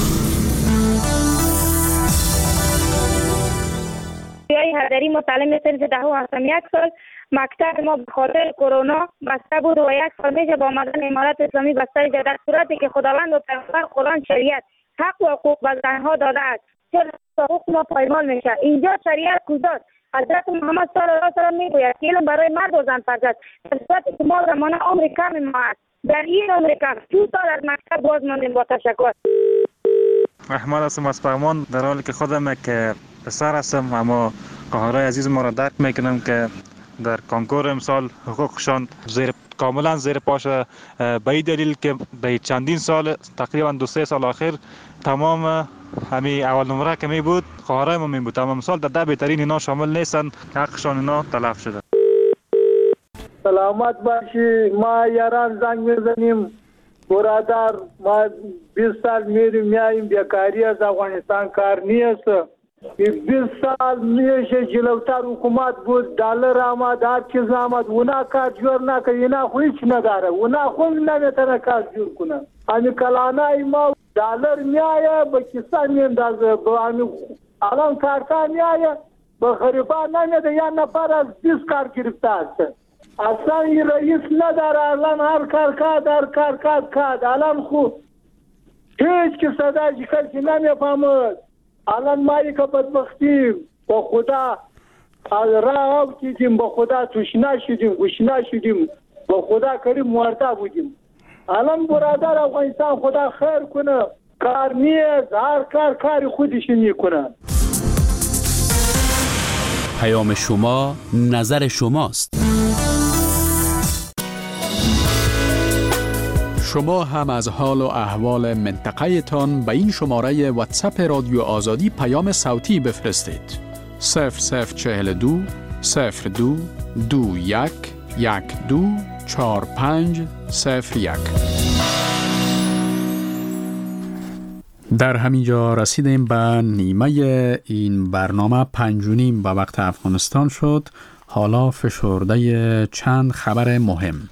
[SPEAKER 5] هدری متعلم صرف دهم هستم. یک سال مکتب ما به خاطر کرونا بسته بود و یک سال میشه با آمدن امارت اسلامی بسته شده، در صورتی که خداوند و پیامبر قرآن شریعت حق و حقوق به زنها داده است. چرا حقوق ما پایمال میشه؟ اینجا شریعت کجاست؟ حضرت محمد صلی الله علیه و سلم میگوید که علم برای مرد و زن فرض است. در صورتی که ما زمان عمر کم ما است، در این عمر کم دو سال از مکتب باز ماندیم. با تشکر.
[SPEAKER 7] احمد هستم از فرمان، در حالی که خودم که پسر هستم، اما خواهرای عزیز ما را درک میکنم که در کنکور امسال حقوقشان زیر کاملا زیر پاش، به این دلیل که به چندین سال تقریبا دو سه سال آخر تمام همین اول نمره که می بود خواهرای ما می بود، اما امسال در ده بهترین اینا شامل نیستن که حقشان اینا تلف شده.
[SPEAKER 8] سلامت باشی. ما یاران زنگ میزنیم برادر، ما بیست سال میریم میاییم، بیکاری از افغانستان کار نیست. بیست سال میشه جلوتر حکومت بود، دلار آمد، هر چیز آمد، اونا کار جور نکرد. اینا خو هیچ نداره، اونا خو نمیتونه کار جور کنه. همین کلانای ما دلار میایه به کسا میندازه، الان کارکار میایه به غریبان نمیده. یا نفر از بیست کار گرفته است. اصلا این رئیس نداره، الان هر کار کاد هر کار کاد کاد. الان خو هیچ که صدای کسی نمیفهمد. الان مایی که بدبختی با خدا راه دیدیم، با خدا تشنه شدیم، گشنه شدیم، با خدا کریم مرده بودیم. الان برادر افغانستان خدا خیر کنه، کار نیست، هر کار کاری خودش میکنه.
[SPEAKER 22] پیام شما، نظر شماست.
[SPEAKER 1] شما هم از حال و احوال منطقه تان به این شماره واتساپ رادیو آزادی پیام صوتی بفرستید. صفر صفر چهل دو صفر دو دو یک یک دو چار پنج صفر یک. در همینجا رسیدیم به نیمه این برنامه. پنج و نیم به وقت افغانستان شد. حالا فشرده چند خبر مهم.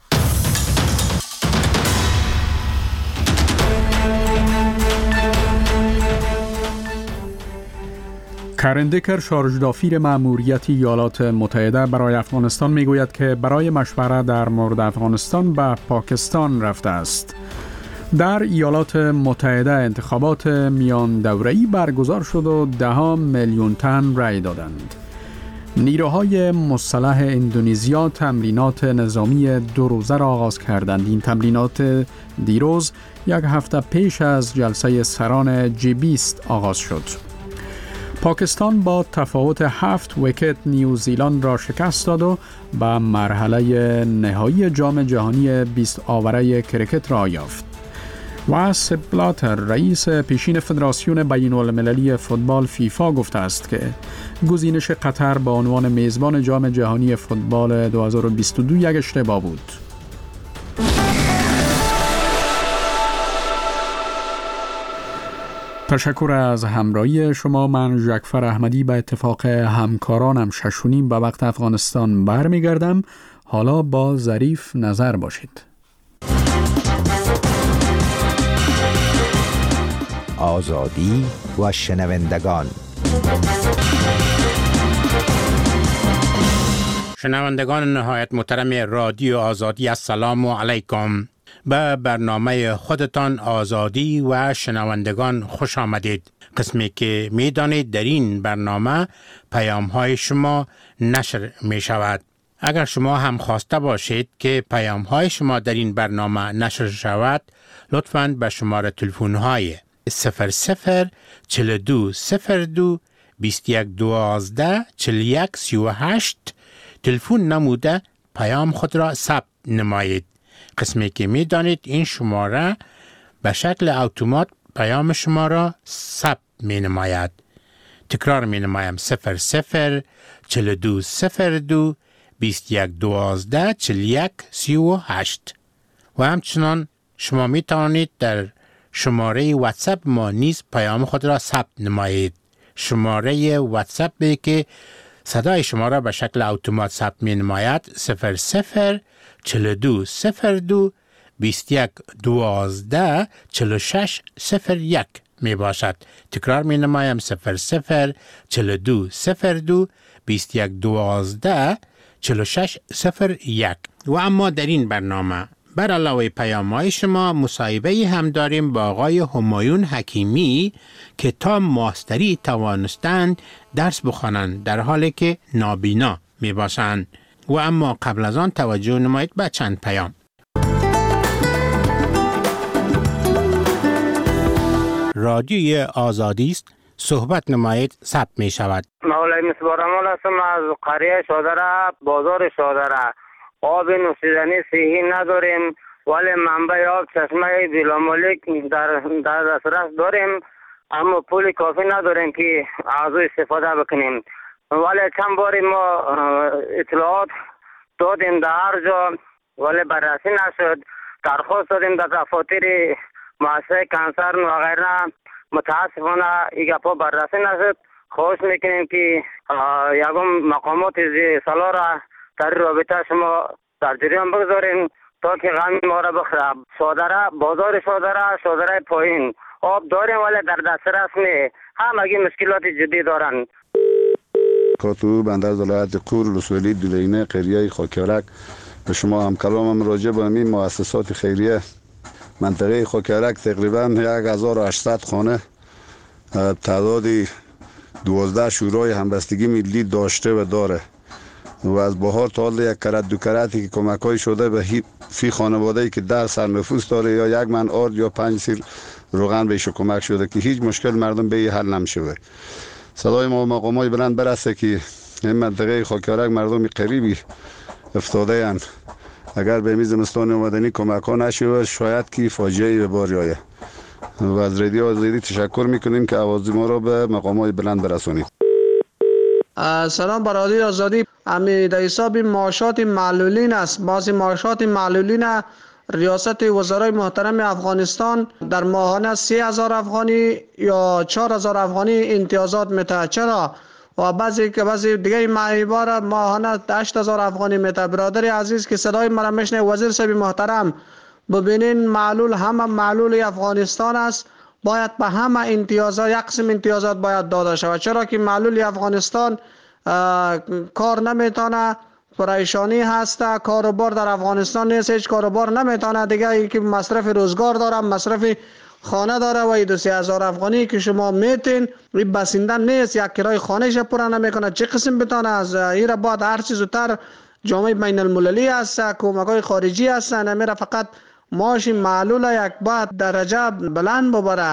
[SPEAKER 1] کرن دیکر، شارژدافیر مأموریت ایالات متحده برای افغانستان، میگوید که برای مشورت در مورد افغانستان به پاکستان رفته است. در ایالات متحده انتخابات میان دوره‌ای برگزار شد و ده میلیون تن رای دادند. نیروهای مسلح اندونزیا تمرینات نظامی دو روزه را آغاز کردند. این تمرینات دیروز یک هفته پیش از جلسه سران جی بیست آغاز شد. پاکستان با تفاوت هفت ویکت نیوزیلند را شکست داد و به مرحله نهایی جام جهانی بیست آوره کرکت را یافت. و سپ بلاتر، رئیس پیشین فدراسیون بین المللی فوتبال فیفا، گفته است که گزینش قطر به عنوان میزبان جام جهانی فوتبال دو هزار و بیست و دو یک اشتباه بود. تشکر از همراهی شما. من ژکفر احمدی به اتفاق همکارانم شش و نیم به وقت افغانستان برمیگردم. حالا با ظریف نظر باشید.
[SPEAKER 2] آزادی و شنوندگان.
[SPEAKER 9] شنوندگان نهایت محترم رادیو آزادی، السلام علیکم. به برنامه خودتان آزادی و شنوندگان خوش آمدید. قسمی که می دانید در این برنامه پیام های شما نشر می شود. اگر شما هم خواسته باشید که پیام های شما در این برنامه نشر شود، لطفاً به شماره تلفن های صفر صفر چهل و دو صفر دو بیست و یک دوازده چهل و یک سی و هشت تلفن نموده پیام خود را ثبت نمایید. قسمی که می دانید این شماره به شکل اتومات پیام شما را ثبت می نماید. تکرار می نمایم: صفر صفر چهل و دو صفر دو بیست و یک دوازده چهل و یک سی و هشت. و همچنان شما می توانید در شماره واتساپ ما نیز پیام خود را ثبت نمایید. شماره واتساپ که صدای شما را به شکل اتومات ثبت می نماید صفر صفر چهل و دو صفر دو بیست و یک دوازده چهل و شش صفر یک می باشد. تکرار می نمایم: صفر صفر چهل و دو صفر دو بیست و یک دوازده چهل و شش صفر یک. و اما در این برنامه بر علاوه پیام‌های شما مصاحبه هم داریم با آقای همایون حکیمی که تا ماستری توانستند درس بخوانند در حالی که نابینا می باشند. و اما قبل از آن توجه نمایید به چند پیام. رادیوی آزادی است، صحبت نمایید، ثبت می شود.
[SPEAKER 11] مولای مصباح‌رحمان هستم از قریه شادره، بازار شادره. آب نوشیدنی صحی نداریم، ولی منبع آب چشمه بلامالک در در دسترس داریم، اما پول کافی نداریم که از او استفاده بکنیم. ولی چند باری ما اطلاعات دادیم در هر جا، ولی بررسی نشد. درخواست دادیم در دفاتر مؤسسه کنسرن و غیره، متاسفانه این گپا بررسی نشد. خواهش میکنیم که یکم مقامات سالا را در رابطه شما در جریان بگذارین تا که غم ما را بخوره. شادره، بازار شادره، شادره پایین آب داریم ولی در دسترس نه. همگی مشکلات جدی دارن.
[SPEAKER 12] کاتو بنده از ولایت کور رسولی دولینه قریه خاکیارک به شما هم کلامم راجع به این مؤسسات خیریه منطقه خاکیارک تقریبا هزار و هشتصد خانه تعداد دوازده شورای همبستگی ملی داشته و داره و از بهار تا حال یک کرت دو کرتی که کمک‌های شده به فی خانواده‌ای که در سرنفوس داره یا یک من آرد یا پنج سیر روغن بهش کمک شده که هیچ مشکل مردم به این حل نمیشه. صدای ما مقامای بلند برسه که این منطقه خاکیارک مردم قریبی افتاده اند اگر به زمستان اومدنی کمک ها نشه شاید که فاجعه به بار آید و از رادیو آزادی تشکر میکنیم که آواز ما را به مقامات بلند برسونید.
[SPEAKER 3] سلام بر رادیو آزادی. امی در حساب معاشات معلولین است. بعضی معاشات معلولین ریاست وزرای محترم افغانستان در ماهانه سه هزار افغانی یا چهار هزار افغانی امتیازات میده. چرا؟ و بعضی که بعضی دیگه معیار ماهانه هشت هزار افغانی میده. برادر عزیز که صدای مرا میشنه، وزیر صاحب محترم ببینین معلول همه معلول افغانستان است، باید به همه امتیازات یک قسم امتیازات باید داده شود. چرا که معلول افغانستان کار نمیتونه، پریشانی هسته، کاروبار در افغانستان نیست، هیچ کاروبار نمیتونه دیگه، یکی مصرف روزگار داره، مصرف خانه داره و این دو سه هزار افغانی که شما میتین این بسنده نیست، یک کرای خانهش پورا نمیکنه، چه قسم بتونه از این را بعد هر چیز زودتر جامعه بین المللی هست، کمک‌های خارجی هستن، امیره فقط معاش معلول یک بعد درجه بلند ببره.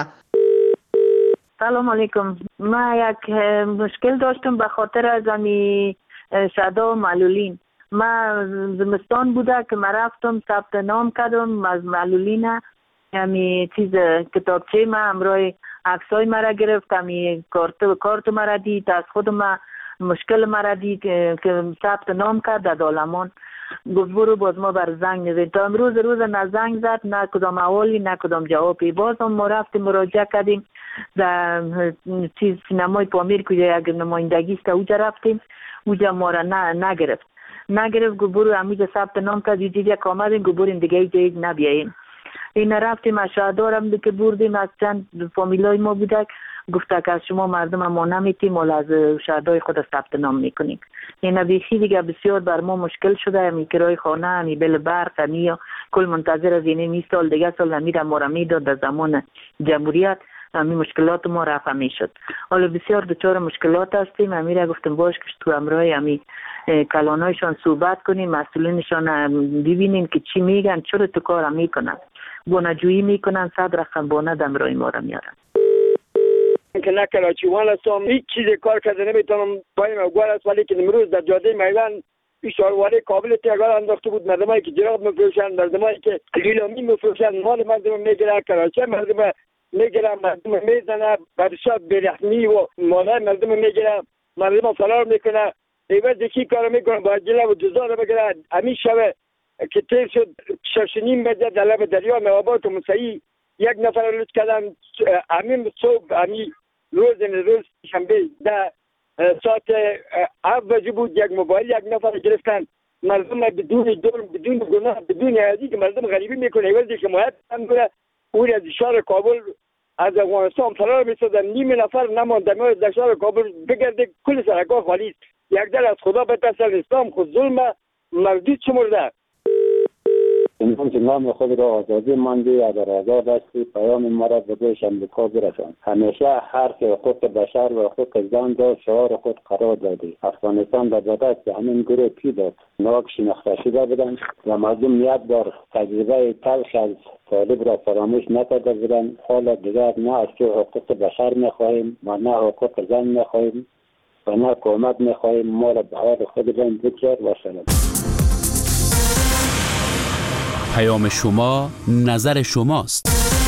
[SPEAKER 4] سلام علیکم. ما یک مشکل داشتم به خاطر از امی شهدا و معلولین. ما زمستان بوده که ما رفتم ثبت نام کردم از معلولین، امی چیز کتابچه ما همراه عکسای مرا گرفت، امی کارت و کارت مرا دید، از خود ما مشکل مرا دید که ثبت نام کرد در دالمان. گفت برو باز ما بر زنگ نزد. تا امروز روز نه زنگ زد، نه کدام اولی نه کدام جوابی. باز هم ما رفتیم مراجعه کردیم در چیز سینمای پامیر که یک نمایندگی است، اوجا رفتیم، اوجا ما را نه نگرفت نگرفت گفت برو همینجا ثبت نام کرد، دیگه یک آمدیم گفت برین دیگه جایی نبیاییم. این رفتیم از شهردارم که بردیم، از چند فامیلای ما بودک، گفته که از شما مردم ما نمیتیم ولی از شهردای خود ثبت نام میکنیم. این بیخی دیگه بسیار بر ما مشکل شده. امی کرای خانه، امی بل برق، امی کل منتظر از این می سال دیگه سال نمیره ما را میداد در زمان جمهوریت، امی مشکلات ما رفع میشد. حالا بسیار دچار مشکلات هستیم. امی را گفتم باش که تو امرای امی کلانایشان صحبت کنیم، مسئولینشان ببینیم که چی میگن، چرا تو کار میکنن، بانجویی میکنن، صد رقم بانه دمرای ما را میارن.
[SPEAKER 24] که نکرا چیوان هستم، هیچ چیز کار کرده نمیتونم بایم اوگوار است، ولی که امروز در جاده میوان پیشارواره کابل تیگار انداخته بود، مردمایی که جراب میفروشن، مردمایی که لیلامی میفروشن، مال مردم میگیره، کراچه مردم میگیره، مردم میزنه، برشا برحمی و مالای مردم میگیره، مردم فرار میکنه. ایوز یکی کار میکنه با جله و جزا رو بگیره. همین شبه که تیر شد شش نیم بجه در لب دریا موابات و مسیحی یک نفر رو لطف کردن. همین صبح همین روز روز شنبه در ساعت هفت بجه بود، یک موبایل یک نفر گرفتن، مردم بدون دور بدون گناه بدون عادی که مردم غریبی میکنه. ایوزی که مهد هم کنه اون از شهر کابل از افغانستان فرار میسازن، نیم نفر نمانده ما در شهر کابل بگرده، کل سرکا خالی است. یک در از خدا بترسن، اسلام خود ظلم مردود شمرده.
[SPEAKER 13] انسان که نام خود را آزادی مانده اگر آزاد هستی پیام مرا به گوش امریکا برسان. همیشه حرف حقوق بشر و حقوق زن را شعار خود قرار دادی. افغانستان در دست همین گروه پیداد ناک شناخته شده بودند و مردم یک بار تجربه تلخ از طالب را فراموش نکرده بودند. حالا دیگر نه از تو حقوق بشر میخواهیم و نه حقوق زن میخواهیم و نه کمک میخواهیم. ما را به حال خودمان بگذار و سلام.
[SPEAKER 22] پیام شما نظر شماست.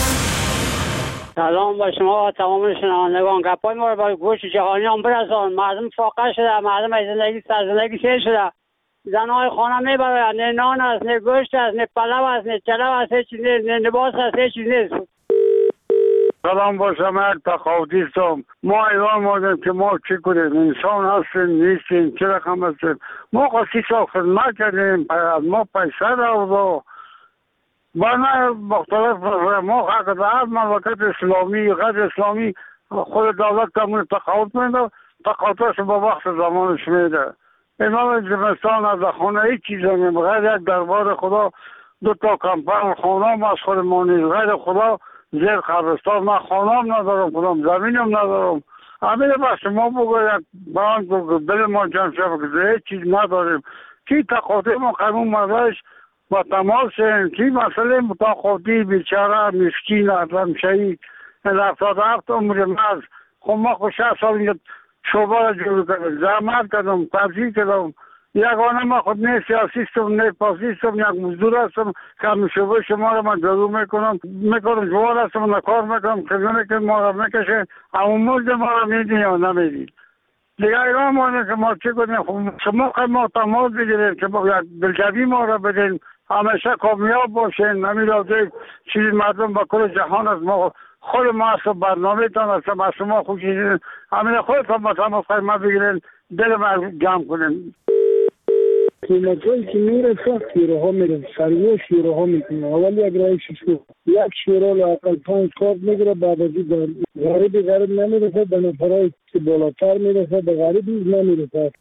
[SPEAKER 14] سلام با شما و تمام شنوندگان. گپای ما رو با گوش جهانیان برسان. مردم فاقه شده، مردم از زندگی سر زندگی سیر شده. زنهای خانه میبرن، نه نان است، نه گوشت است، نه پلو است، نه چلو است، هیچ چیز نیست، نه لباس است، هیچ چیز نیست.
[SPEAKER 15] سلام با شما، تخاوتی هستم. ما ایوان مادم که ما چی کنیم؟ انسان هستیم نیستیم، چه رقم هستیم؟ ما خواهی سال خدمت کردیم، ما پیسه رو بنا مختلف ما حق دارد. مملکت اسلامی غیر اسلامی خود دولت کمون تقاوت میده، تقاوتش با وقت زمانش میده. امام زمستان از خانه هیچ چیز نمیم غیر یک دربار خدا، دو تا کمپن خانه هم از خود ما نیست، غیر خدا زیر خرستان. من خانه هم ندارم، کدام زمین هم ندارم. همین بس ما بگوید بران که دل ما جمع شد هیچ چیز نداریم. کی تقاوتی ما قانون مردش با تماس کی مسئله متقاضی بیچاره مسکین آدم شهید هفتاد و هفت عمر مرز. خب ما خود شصت سال اینجا شعبه را جور کردم، زحمت کردم، تبذیر کردم، یگانه ما خود نه سیاسیستم نه پاسیستم، یک مزدور هستم که همیشه به شما را من جلو میکنم میکنم جوار هستم و کار میکنم خدمت که ما را میکشه، اما مزد ما را میدین یا نمیدین. دیگه ایران مانه که ما چی کنیم؟ شما که ما تماس بگیریم که یک دلجوی ما را بدین، همیشه کامیاب باشین. نمیدونم چیزی مردم با کل جهان از ما خود ما اصلا برنامه تان اصلا از شما خوشی همین خودتان با تماس خیمه بگیرین، دل ما جمع کنین.
[SPEAKER 17] قیمت هایی که میرسه شیره ها میرسه، سریع شیره ها میکنه. اول یک رای شیشه یک شیره لاقل پانچ کارت میگیره، بعد از این غریبی غریب نمیرسه، به نفرهای که بالاتر میرسه، به غریبی نمیرسه.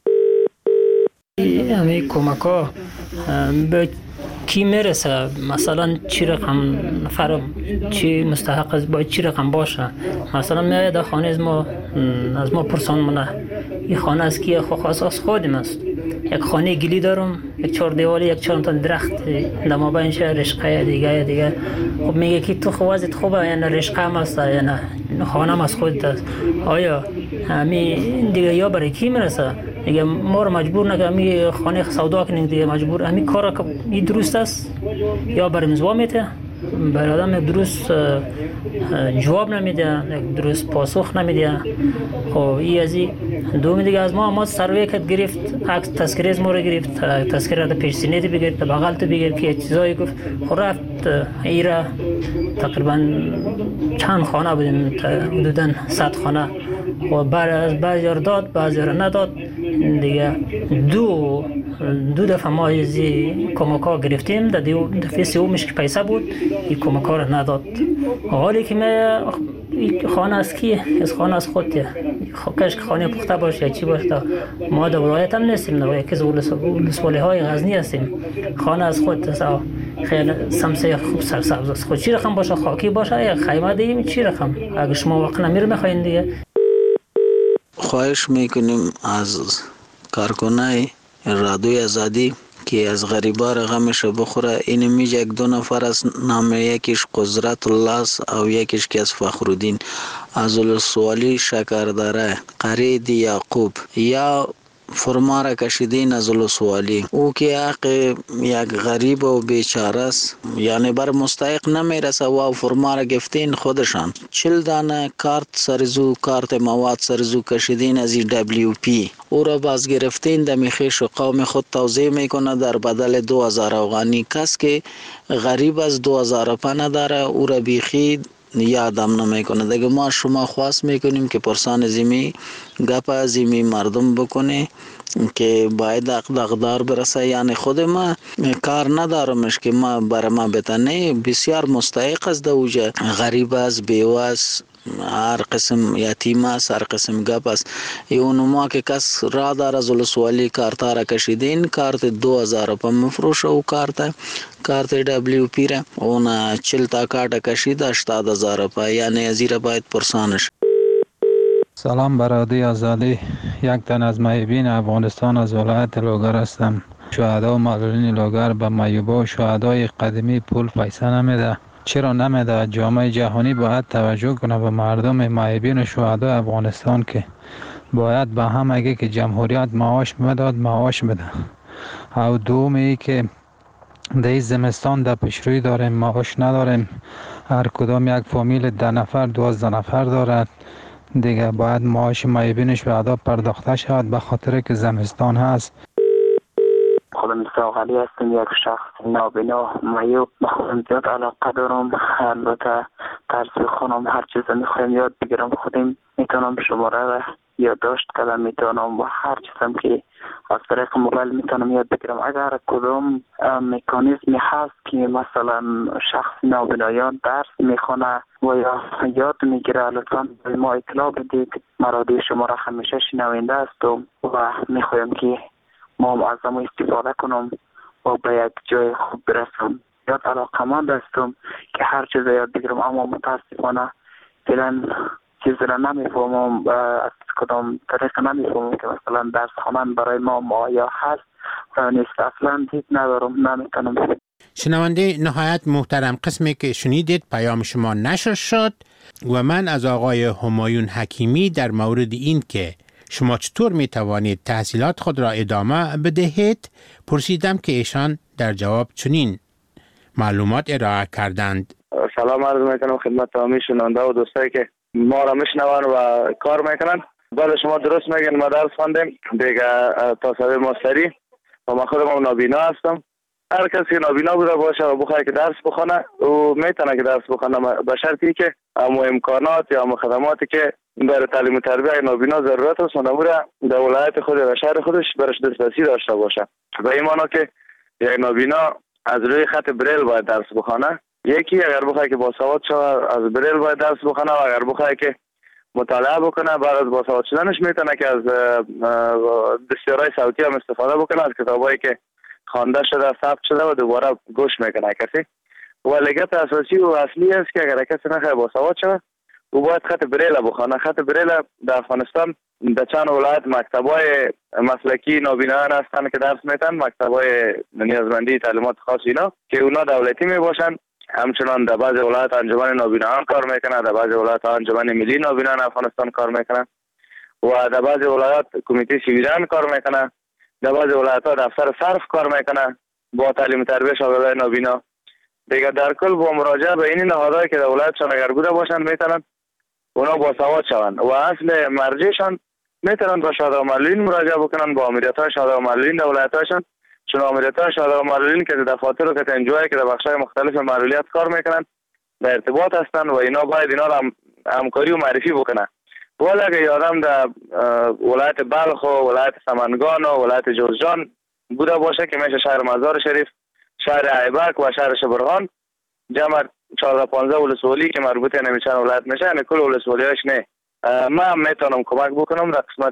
[SPEAKER 18] همه کمک ها به کی میرسه؟ مثلا چی رقم نفر چی مستحق است، باید چی رقم باشه؟ مثلا میاید در خانه از ما از ما پرسان منه این خانه از کی؟ خو خاص خودم است. یک خانه گلی دارم، یک چهار دیوالی، یک چهار تا درخت در مابین شه رشقه دیگه دیگه. خب میگه که تو خوازت خوبه یا نه رشقه هم است یا نه خانه هم از خودت است. آیا همین دیگه یا برای کی میرسه؟ دیگه ما رو مجبور نگه می خانه سودا کنیم دیگه، مجبور همین کار که این درست است یا برای مزوا میته، برای آدم درست جواب نمیده، درست پاسخ نمیده. خب این از این دوم دیگه از ما ما سروی کت گرفت، عکس تذکره از ما رو گرفت، تذکره در پیش سینه بگیر، در بغل تو بگیر که چیزایی گفت. خب رفت ایرا تقریبا چند خانه بودیم، حدودا صد خانه. و بعد از بعضی رو داد، بعضی رو نداد دیگه. دو دو دفعه ما از کمک ها گرفتیم، در دفعه سومش که پیسه بود این کمک ها رو نداد. حالی که ما خانه از کیه؟ از خانه از خودیه. کاش که خانه پخته باشه یا چی باشه. ما در ولایت هم نیستیم، در یکی از ولسوالی های غزنی هستیم. خانه از خود است، خیلی سمسه خوب سرسبز است. خود چی رقم باشه؟ خاکی باشه یا خیمه دیم؟ چی رقم؟ اگه شما وقت نمیره میخواین دیگه.
[SPEAKER 19] خواهش میکنیم از کارکنای رادیوی آزادی که از غریبا رقمش بخوره. این میشه یک دو نفر از نام، یکیش قدرت الله است و یکیش که از فخرالدین از ولسوالی شکردره قرید یعقوب یا فرما را کشیدین از ولسوالی. او که حق یک غریب و بیچاره است، یعنی بر مستحق نمیرسه و فرما را گفتین خودشان. چل دانه کارت سرزو، کارت مواد سرزو کشیدین از این دبلیو پی. او را باز گرفتین دمی خیش و قوم خود توضیح میکنه در بدل دو هزار افغانی. کس که غریب از دو هزار پا نداره او را بیخی یادم نمیکنه دیگه. ما شما خواست میکنیم که پرسان زمی گپ ازمی مردم بکنه که باید اقدار برسه. یعنی خود ما کار ندارمش که ما برای ما بتنه، بسیار مستحق است دوجه، غریب است، بیوه است، هر قسم یتیم است، هر قسم گپ است. اونو ما که کس را دار از ولسوالی کارتا را کشیدین، کارت دو هزار پا مفروشه و کارت کارت دبلیو پی را اون چل تا کارت کشید هشتاد هزار پا، یعنی ازیر باید پرسانش.
[SPEAKER 20] سلام برادری آزادی، یک تن از محبین افغانستان از ولایت لوگر هستم. شهدا و معلولین لوگر به مایوبا و شهدای قدیمی پول پیسه نمیده. چرا نمیده؟ جامعه جهانی باید توجه کنه به مردم محبین و شهدای افغانستان که باید به هم اگه که جمهوریت معاش میداد معاش بده. او دومی که در زمستان در پیشروی داریم معاش نداریم، هر کدام یک فامیل ده نفر دوازده نفر دارد دیگه، باید معاش محبین شهدا پرداخته شود به خاطر که زمستان هست.
[SPEAKER 21] خودم ساغلی هستم، یک شخص نابینا معیوب. به خودم زیاد علاقه دارم، البته طرز خونم هر چیز میخوایم یاد بگیرم خودم میتونم شماره و یادداشت کردم، میتونم و هر چیزم که از طریق موبایل میتونم یاد بگیرم. اگر کدام مکانیزمی هست که مثلا شخص نابینایان درس میخونه و یا یاد میگیره، لطفا به ما اطلاع بدید. مرادی شما را همیشه شنونده هستم و میخوایم که ما هم از ما استفاده کنم و به یک جای خوب برسم. یاد علاقمند هستم که هر چیز یاد بگیرم، اما متاسفانه فعلا چیزی را نمیفهمم، از کدام طریق نمیفهمم که مثلا درس خواندن برای ما مایا هست و نیست. اصلا دید ندارم، نمیتونم.
[SPEAKER 9] شنونده نهایت محترم، قسمی که شنیدید پیام شما نشر شد و من از آقای همایون حکیمی در مورد این که شما چطور می توانید تحصیلات خود را ادامه بدهید؟ پرسیدم که ایشان در جواب چنین معلومات ارائه کردند.
[SPEAKER 6] سلام عرض میکنم خدمت تمامی شنونده و دوستایی که ما را میشنوند و کار میکنن. بعد شما درست میگن، ما درس خواندیم دیگه تا سوی ماستری و من خودم نابینا هستم. هر کسی که نابینا بوده باشه و بخواد که درس بخونه او میتونه که درس بخونه، به شرطی که همو امکانات یا همو خدماتی که برای تعلیم و تربیت نابینا ضرورت است اونموره در ولایت خود و شهر خودش برش دسترسی داشته باشه. به این معنی که یک نابینا از روی خط بریل باید درس بخونه. یکی اگر بخواد که باسواد شود از بریل باید درس بخونه و اگر بخواد که مطالعه بکنه بعد از باسواد شدنش میتونه که از دستیارهای صوتی هم استفاده بکنه، از کتابایی که خوانده شده ثبت شده و دوباره گوش میکنه کسی. و لگت اساسی و اصلی است که اگر کسی نخواه باسواد شود او باید خط بریل بخونه. خط بریل در افغانستان در چند ولایت مکتبای مسلکی نابینایان هستند که درس میتن، مکتبای نیازمندی تعلیمات خاص اینا که اونا دولتی میباشن. همچنان در بعض ولایت انجمن نابینایان کار میکنه، در بعض ولایت انجمن ملی نابینایان افغانستان کار میکنه و در بعض ولایت کمیته سیویلان کار میکنه، در بعض ولایت ها دفتر صرف کار میکنه با تعلیم تربیت شاگردای نابینا. دیگه در کل با مراجعه به این نهادهایی که در ولایتشان اگر بوده باشند میتونن اونا باسواد شوند و اصل مرجعشان میتونن با شهدا و معلولین مراجعه بکنن، با امریت‌های شهدا و معلولین در ولایت‌هاشون. چون امریت‌های شهدا و معلولین که در دفاتر و کتنجوهایی که در بخش‌های مختلف معلولیت کار میکنن در ارتباط هستن و اینا باید اینا را همکاری و معرفی بکنن. ولی اگه یادم در ولایت بلخ و ولایت سمنگان و ولایت جوزجان بوده باشه که میشه شهر مزار شریف، شهر ایبک و شهر شبرغان، جمع چهارده پانزده ولسوالی که مربوط نمیشن ولایت میشه، یعنی کل ولسوالیاش نه. من میتونم کمک بکنم در قسمت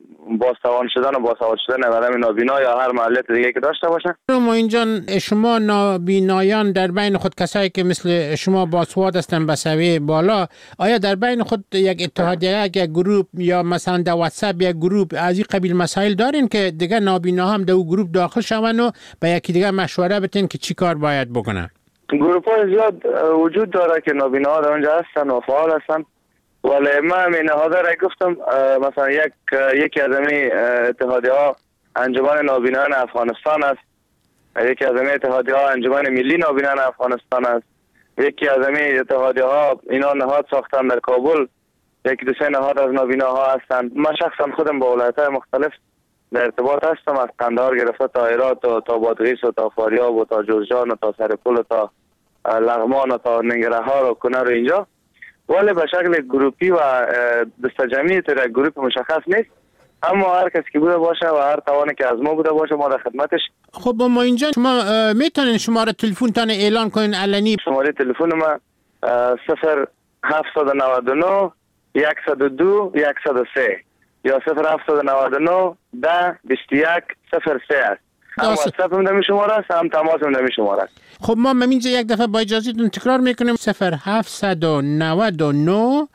[SPEAKER 6] بازتوان شدن و باسواد شدن آدم نابینا یا هر معلولیت دیگه که داشته باشه.
[SPEAKER 9] ما اینجا شما نابینایان در بین خود کسایی که مثل شما باسواد هستن به سویه بالا، آیا در بین خود یک اتحادیه، یک گروه یا مثلا در واتساپ یک گروه از این قبیل مسائل دارین که دیگه نابینا هم در اون گروه داخل شون و به یکی دیگه مشوره بتین که چی کار باید بکنن؟
[SPEAKER 6] گروپ های زیاد وجود داره که نابینا ها در اونجا هستن و فعال هستن، ولی من همین نهاده را گفتم مثلا یک یکی از این اتحادیه ها انجمن نابینایان افغانستان است، یکی از این اتحادیه ها انجمن ملی نابینایان افغانستان است، یکی از این اتحادیه ها اینا نهاد ساختن در کابل، یکی دو سه نهاد از نابیناها هستند. من شخصا خودم با ولایت های مختلف در ارتباط هستم، از قندهار گرفته تا هرات و تا بادغیس و تا فاریاب و تا جوزجان و تا سرپل و تا لغمان و تا ننگرهار و کنر و اینجا، ولی به شکل گروپی و دستجمعی تو یک گروپ مشخص نیست، اما هر کسی که بوده باشه و هر توانی که از ما بوده باشه ما در خدمتش.
[SPEAKER 9] خب ما اینجا شما میتونین شماره تلفن تان اعلان کنین علنی؟
[SPEAKER 6] شماره تلفن ما صفر هفت نه نه صد و دو صد و سه یا صفر هفت نه نه ده بیست و یک صفر سه است. هم واتساپ هم دمی شماره است، هم تماس هم دمی شماره است.
[SPEAKER 9] خب ما همینجا یک دفعه با اجازهتون تکرار میکنیم صفر هفت نه نه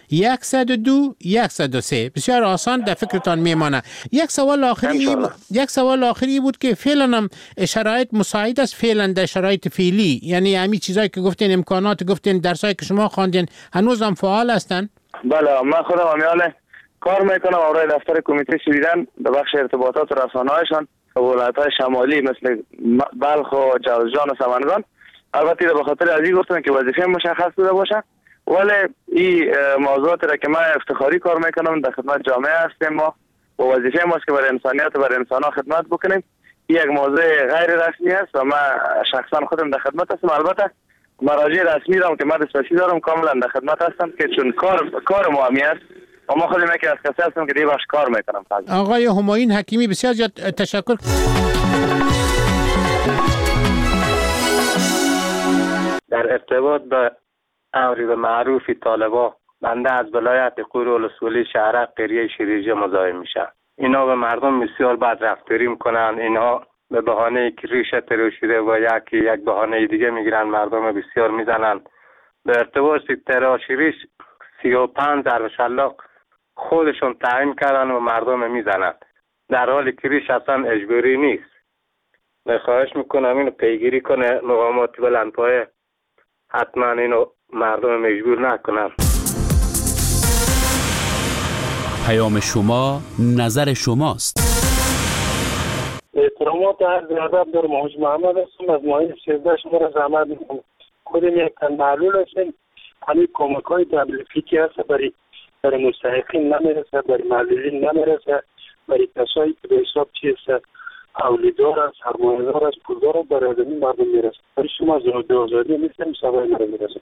[SPEAKER 9] صد و دو صد و سه. بسیار آسان در فکرتان میمانه. یک سوال آخری یک سوال آخری بود که فعلا هم شرایط مساعد است، فعلا در شرایط فعلی، یعنی همین چیزایی که گفتین، امکانات گفتین، درسایی که شما خواندین هنوز هم فعال هستن؟
[SPEAKER 6] بله، من خودم همیال کار میکنم برای دفتر کمیته سویدن در بخش ارتباطات و رسانه‌هایشان ولایت‌های شمالی مثل بلخ و جوزجان و سمنگان. البته به خاطر ازی گفتم که وظیفه مشخص بوده باشه، ولی این موضوعات را که من افتخاری کار میکنم در خدمت جامعه هستیم ما و وظیفه ماست که برای انسانیت و برای انسان‌ها خدمت بکنیم. این یک موضوع غیر رسمی است و من شخصا خودم در خدمت هستم. البته مراجع رسمی دارم که من دسترسی دارم، کاملا در خدمت هستم که چون کار کار مهمی است و ما خودم یکی از کسایی هستم که دیگه باش کار میکنم.
[SPEAKER 9] آقای همایون حکیمی بسیار زیاد تشکر.
[SPEAKER 10] در ارتباط به امر به معروف طالبا، بنده از ولایت قور ولسوالی شهرک قریه شیریجه مزاحم میشم. اینا به مردم بسیار بد رفتاری میکنن. اینا به بهانه که ریشه ترو شده و یکی یک بهانه دیگه میگیرن، مردم بسیار میزنن. به ارتباط تراشیریش سی و پنج ضرب شلاق خودشون تعیین کردن و مردم میزنن، در حالی که ریش اصلا اجباری نیست. من خواهش میکنم اینو پیگیری کنه مقامات بلندپایه، حتما اینو مردم مجبور نکنن.
[SPEAKER 22] پیام شما نظر شماست.
[SPEAKER 5] احترامات عرض ادب دارم. حاج محمد هستم از ماهی سیزده شما را زحمت میکنم. خودم یک تن معلول هستم. همین کمک های تبلیغی که هست برای برای مستحقین نمیرسه، برای معلولین نمیرسه، برای کسایی که به حساب چی هست اولیدار است، سرمایه‌دار است، پولدار است، برای آدمی مردم میرسه. برای شما زود آزادی نیستم سوای مرا میرسه.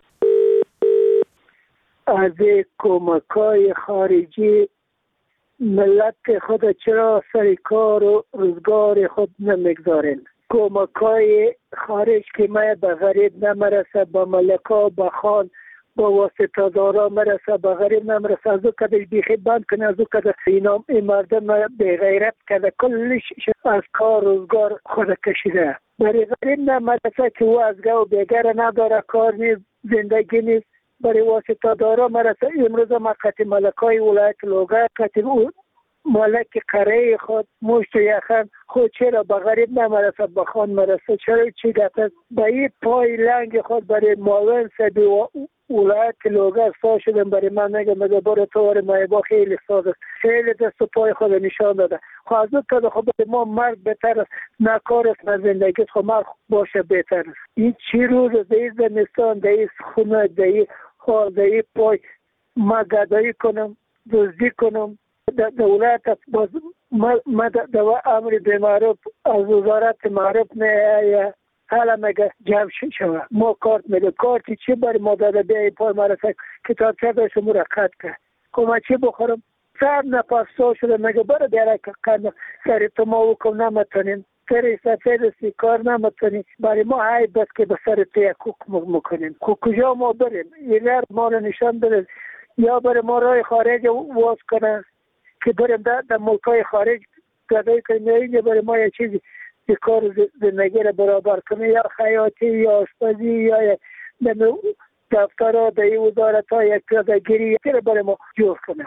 [SPEAKER 17] از کمک های خارجی ملت خود چرا سر کار و روزگار خود نمیگذارن؟ کمک های خارج که ما به غریب نمیرسه، به ملکا به خان با واسطه دارا مرسه، به غریب نمرسه. از او کدش بیخی بند کنه، از او کدش اینا این مردم به غیرت کده کلش از کار روزگار خود کشیده. برای غریب نمرسه که او از گو بگر نداره، کار نیست، زندگی نیست. برای واسطه دارا مرسه. امروز ما قطع ملکای ولایت لوگر قطع ملک قره خود مشت یخن خود چرا به غریب نمرسه، به خان مرسه؟ چرا چی گفت به این پای لنگ خود برای معاون سبی و ولایت لوگر سا شدن. برای من نگه مگه برای طور مایبا خیلی ساز است، خیلی دست و پای خود نشان داده. خواهد که خب ما مرد بهتر است، نکار است، نه زندگی خب مرد باشه بهتر است. این چی روز در زمستان در این خونه در این حال در این پای ما گدایی کنم، دزدی کنم دولت باز ما دو امر بیمارب از وزارت معرف نه حالا مگه جمع شد ما کارت میده کارتی چی برای ما داده بیایی پای مرسک کتاب چه داشت مرقت کرد کما چی بخورم سر نفس سو شده مگه برای بیاره که کنم سری تو ما وکم نمتونیم سری سفید سی کار نمتونیم برای ما های بس که به سر تیه کوک مکنیم کجا ما بریم یه ما رو نشان بده یا برای ما رای خارج واز کنه که بریم در, در ملکای خارج گدایی کنیم یا اینجا برای ما یه چیزی یه کار زندگی رو برابر کنه یا خیاطی یا آشپزی یا دفتر ها در این وزارت ها یک پیاده‌گیری رو برای ما جور کنه.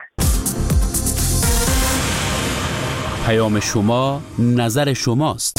[SPEAKER 22] پیام شما نظر شماست.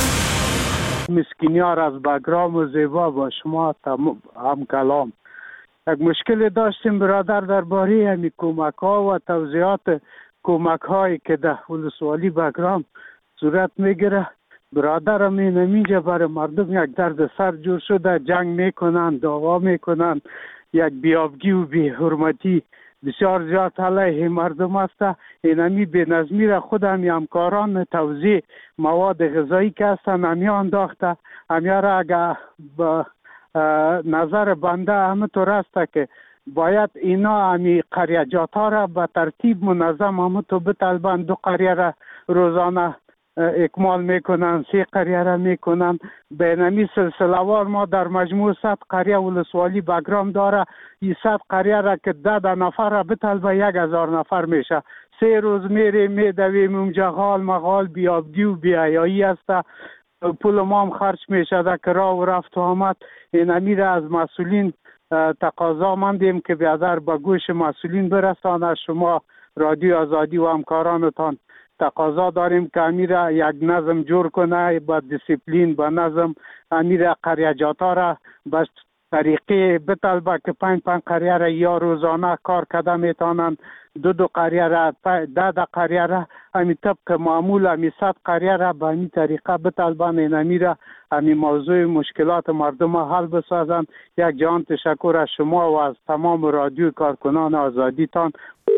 [SPEAKER 7] مسکینیار از بگرام و زیبا با شما هم کلام. یک مشکل داشتیم برادر درباره همی کمک ها و توضیحات کمک هایی که در ولسوالی بگرام صورت میگیره. برادرم این اینجا برای مردم یک درد سر جور شده، جنگ میکنن، دعوا میکنن، یک بیابگی و بی حرمتی بسیار زیاد علیه مردم است. اینمی به نظمی را خود همی همکاران توزیع مواد غذایی که هستن همی انداخته. همی را اگر به نظر بنده همطور است که باید اینا همی قریجات ها را به ترتیب منظم همطور بطلبند. دو قریه را روزانه اکمال میکنن، سه قریه را میکنن. به نمی سلسلوار ما در مجموع صد قریه ولسوالی بگرام داره. این صد قریه را که ده ده نفر را بطلبه یک هزار نفر میشه. سه روز میره میدویم اونجا غال مغال بیابگی و بیایایی است. پول ما هم خرج میشه که راه و رفت و آمد. این امیر از مسئولین تقاضا مندیم که بیادر به گوش مسئولین برسانه. شما رادیو آزادی و همکارانتان تقاضا داریم که امیر یک نظم جور کنه با دیسیپلین با نظم. امیر قریجات ها را به طریقه بطلبه که پنج پنج قریه را یا روزانه کار کده میتونن. دو دو قریه را ده ده قریه را همی طبق معمول همی صد قریه را به همی طریقه بطلبن. این امیر همی موضوع مشکلات مردم حل بسازن. یک جان تشکر از شما و از تمام رادیو کارکنان آزادی تان.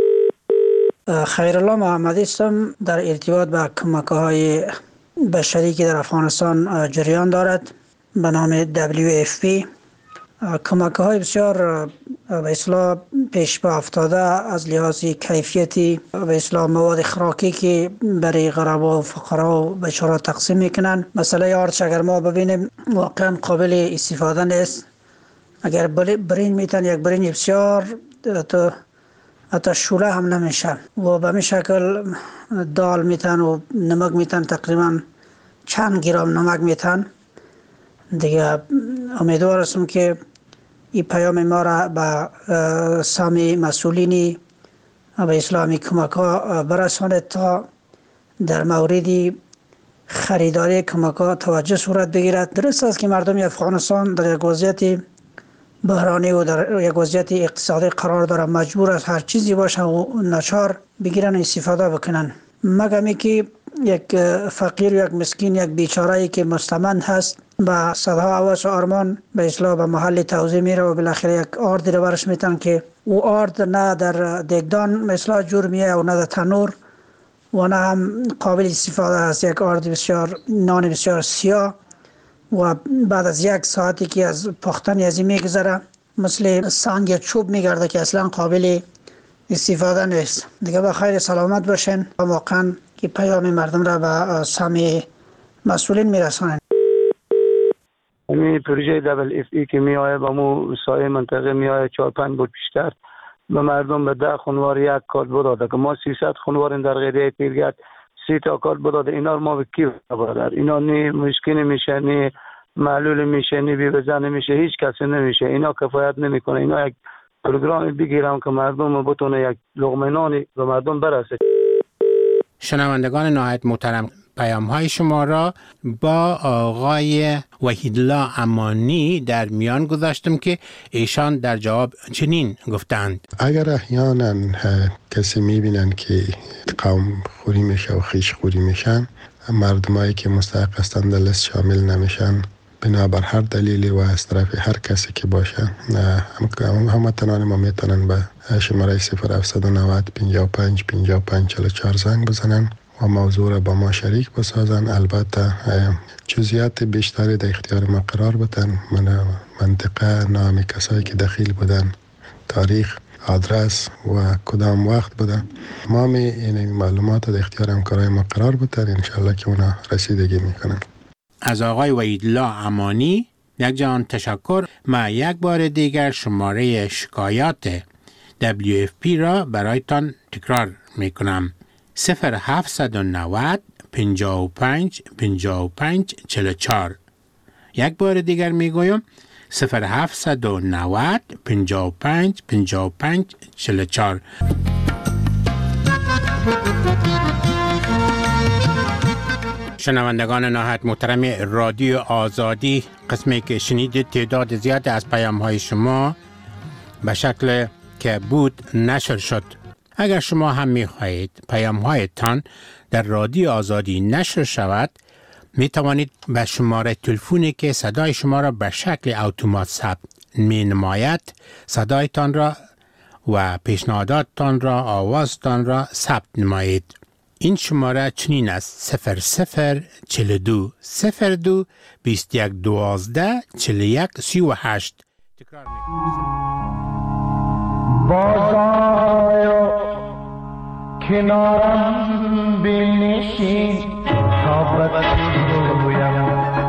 [SPEAKER 16] خیرالله محمدی هستم. در ارتباط به کمک های بشری که در افغانستان جریان دارد به نام دبلیو اف پی، کمک های بسیار به اصطلاح پیش با افتاده از لحاظ کیفیتی به اصطلاح مواد خوراکی که برای غربا و فقرا و بیچاره تقسیم میکنن. مثلا آرچ اگر ما ببینیم واقعا قابل استفاده نیست. اگر برین میتن یک برین بسیار تو حتی شوله هم نمیشه و به این شکل دال میتن و نمک میتن تقریبا چند گرم نمک میتن دیگه. امیدوار هستم که این پیام ما را به سامی مسئولینی به اسلامی کمک ها برساند تا در موردی خریداری کمک ها توجه صورت بگیرد. درست است که مردم افغانستان در یک وضعیت بحرانی و در یک وضعیت اقتصادی قرار داره، مجبور است هر چیزی باشه و ناچار بگیرن استفاده بکنن. مگمی که یک فقیر و یک مسکین، یک بیچاره که مستمند هست، با صدها هواس و آرمان به اصلاح به محل توزیع میره و بالاخره یک آرد رو برش میتن که او آرد نه در دیگدان مثلا جور میه و نه در تنور و نه هم قابل استفاده است. یک آرد بسیار نان بسیار سیاه و بعد از یک ساعتی که از پختن از این میگذره مثل سنگ چوب میگرده که اصلا قابل استفاده نیست. دیگه به خیر سلامت باشین و واقعا که پیام مردم را به سمع مسئولین میرسانن.
[SPEAKER 1] این پروژه دبل اف ای که می آید با مو سایه منطقه می آید چهار پنج بود پیشتر به مردم به ده خانوار یک کارت بداده که ما سیصد خانوار در قریه پیرگرد سی تا کارت بداده. اینا ما به کی برادر؟ اینا نی مشکل میشه، نی معلول میشه، نی بی بزن میشه، هیچ کسی نمیشه. اینا کفایت نمیکنه. اینا یک پروگرام بگیرم که مردم بتونه یک لقمه نانی به مردم برسه.
[SPEAKER 9] شنوندگان نهایت محترم، پیام های شما را با آقای وحیدالله امانی در میان گذاشتم که ایشان در جواب چنین گفتند:
[SPEAKER 2] اگر احیانا کسی میبینن که قوم خوری میشه و خیش خوری میشن، مردمایی که مستحق هستند در لیست شامل نمیشن بنابر هر دلیلی و از طرف هر کسی که باشه، هموطنان ما میتونن به شماره صفر هفتصد و نود پنجاه و پنج پنجاه و پنج چهل و چهار زنگ بزنن و موضوع را با ما شریک بسازن. البته جزئیات بیشتری در اختیار ما قرار بدن، من منطقه، نام کسایی که دخیل بودن، تاریخ، آدرس و کدام وقت بودن، ما می این معلومات در اختیار همکارای ما قرار بدن. انشالله که اونا رسیدگی میکنن.
[SPEAKER 9] از آقای وحیدالله امانی یک جان تشکر. ما یک بار دیگر شماره شکایات دبلیو اف پی را برایتان تکرار میکنم: صفر هفتصد و نود پنجاه و پنج پنجاه و پنج چهل و چهار. یک بار دیگر میگویم: صفر هفتصد و نود پنجاه و پنج پنجاه و پنج چهل و چهار. شنوندگان نهایت محترم رادیو آزادی، قسمی که شنیدید تعداد زیاد از پیام های شما به شکل که بود نشر شد. اگر شما هم می خواهید پیام هایتان در رادیو آزادی نشر شود، می توانید به شماره تلفنی که صدای شما را به شکل اتومات ثبت می نماید صدایتان را و پیشنهاداتتان را، آوازتان را ثبت نمایید. این شماره چنین است: صفر صفر چهل و دو صفر دو بیست و یک دوازده چهل و یک سی و هشت. تکرار
[SPEAKER 8] بازآیا کنارم بنشین تا بگویم،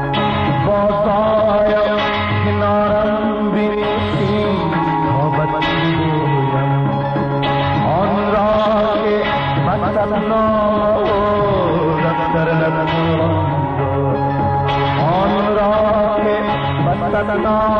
[SPEAKER 8] بازآیا کنارم بنشین تا بگویم آن را که مثلا دفتر نکن، آن را که مثلا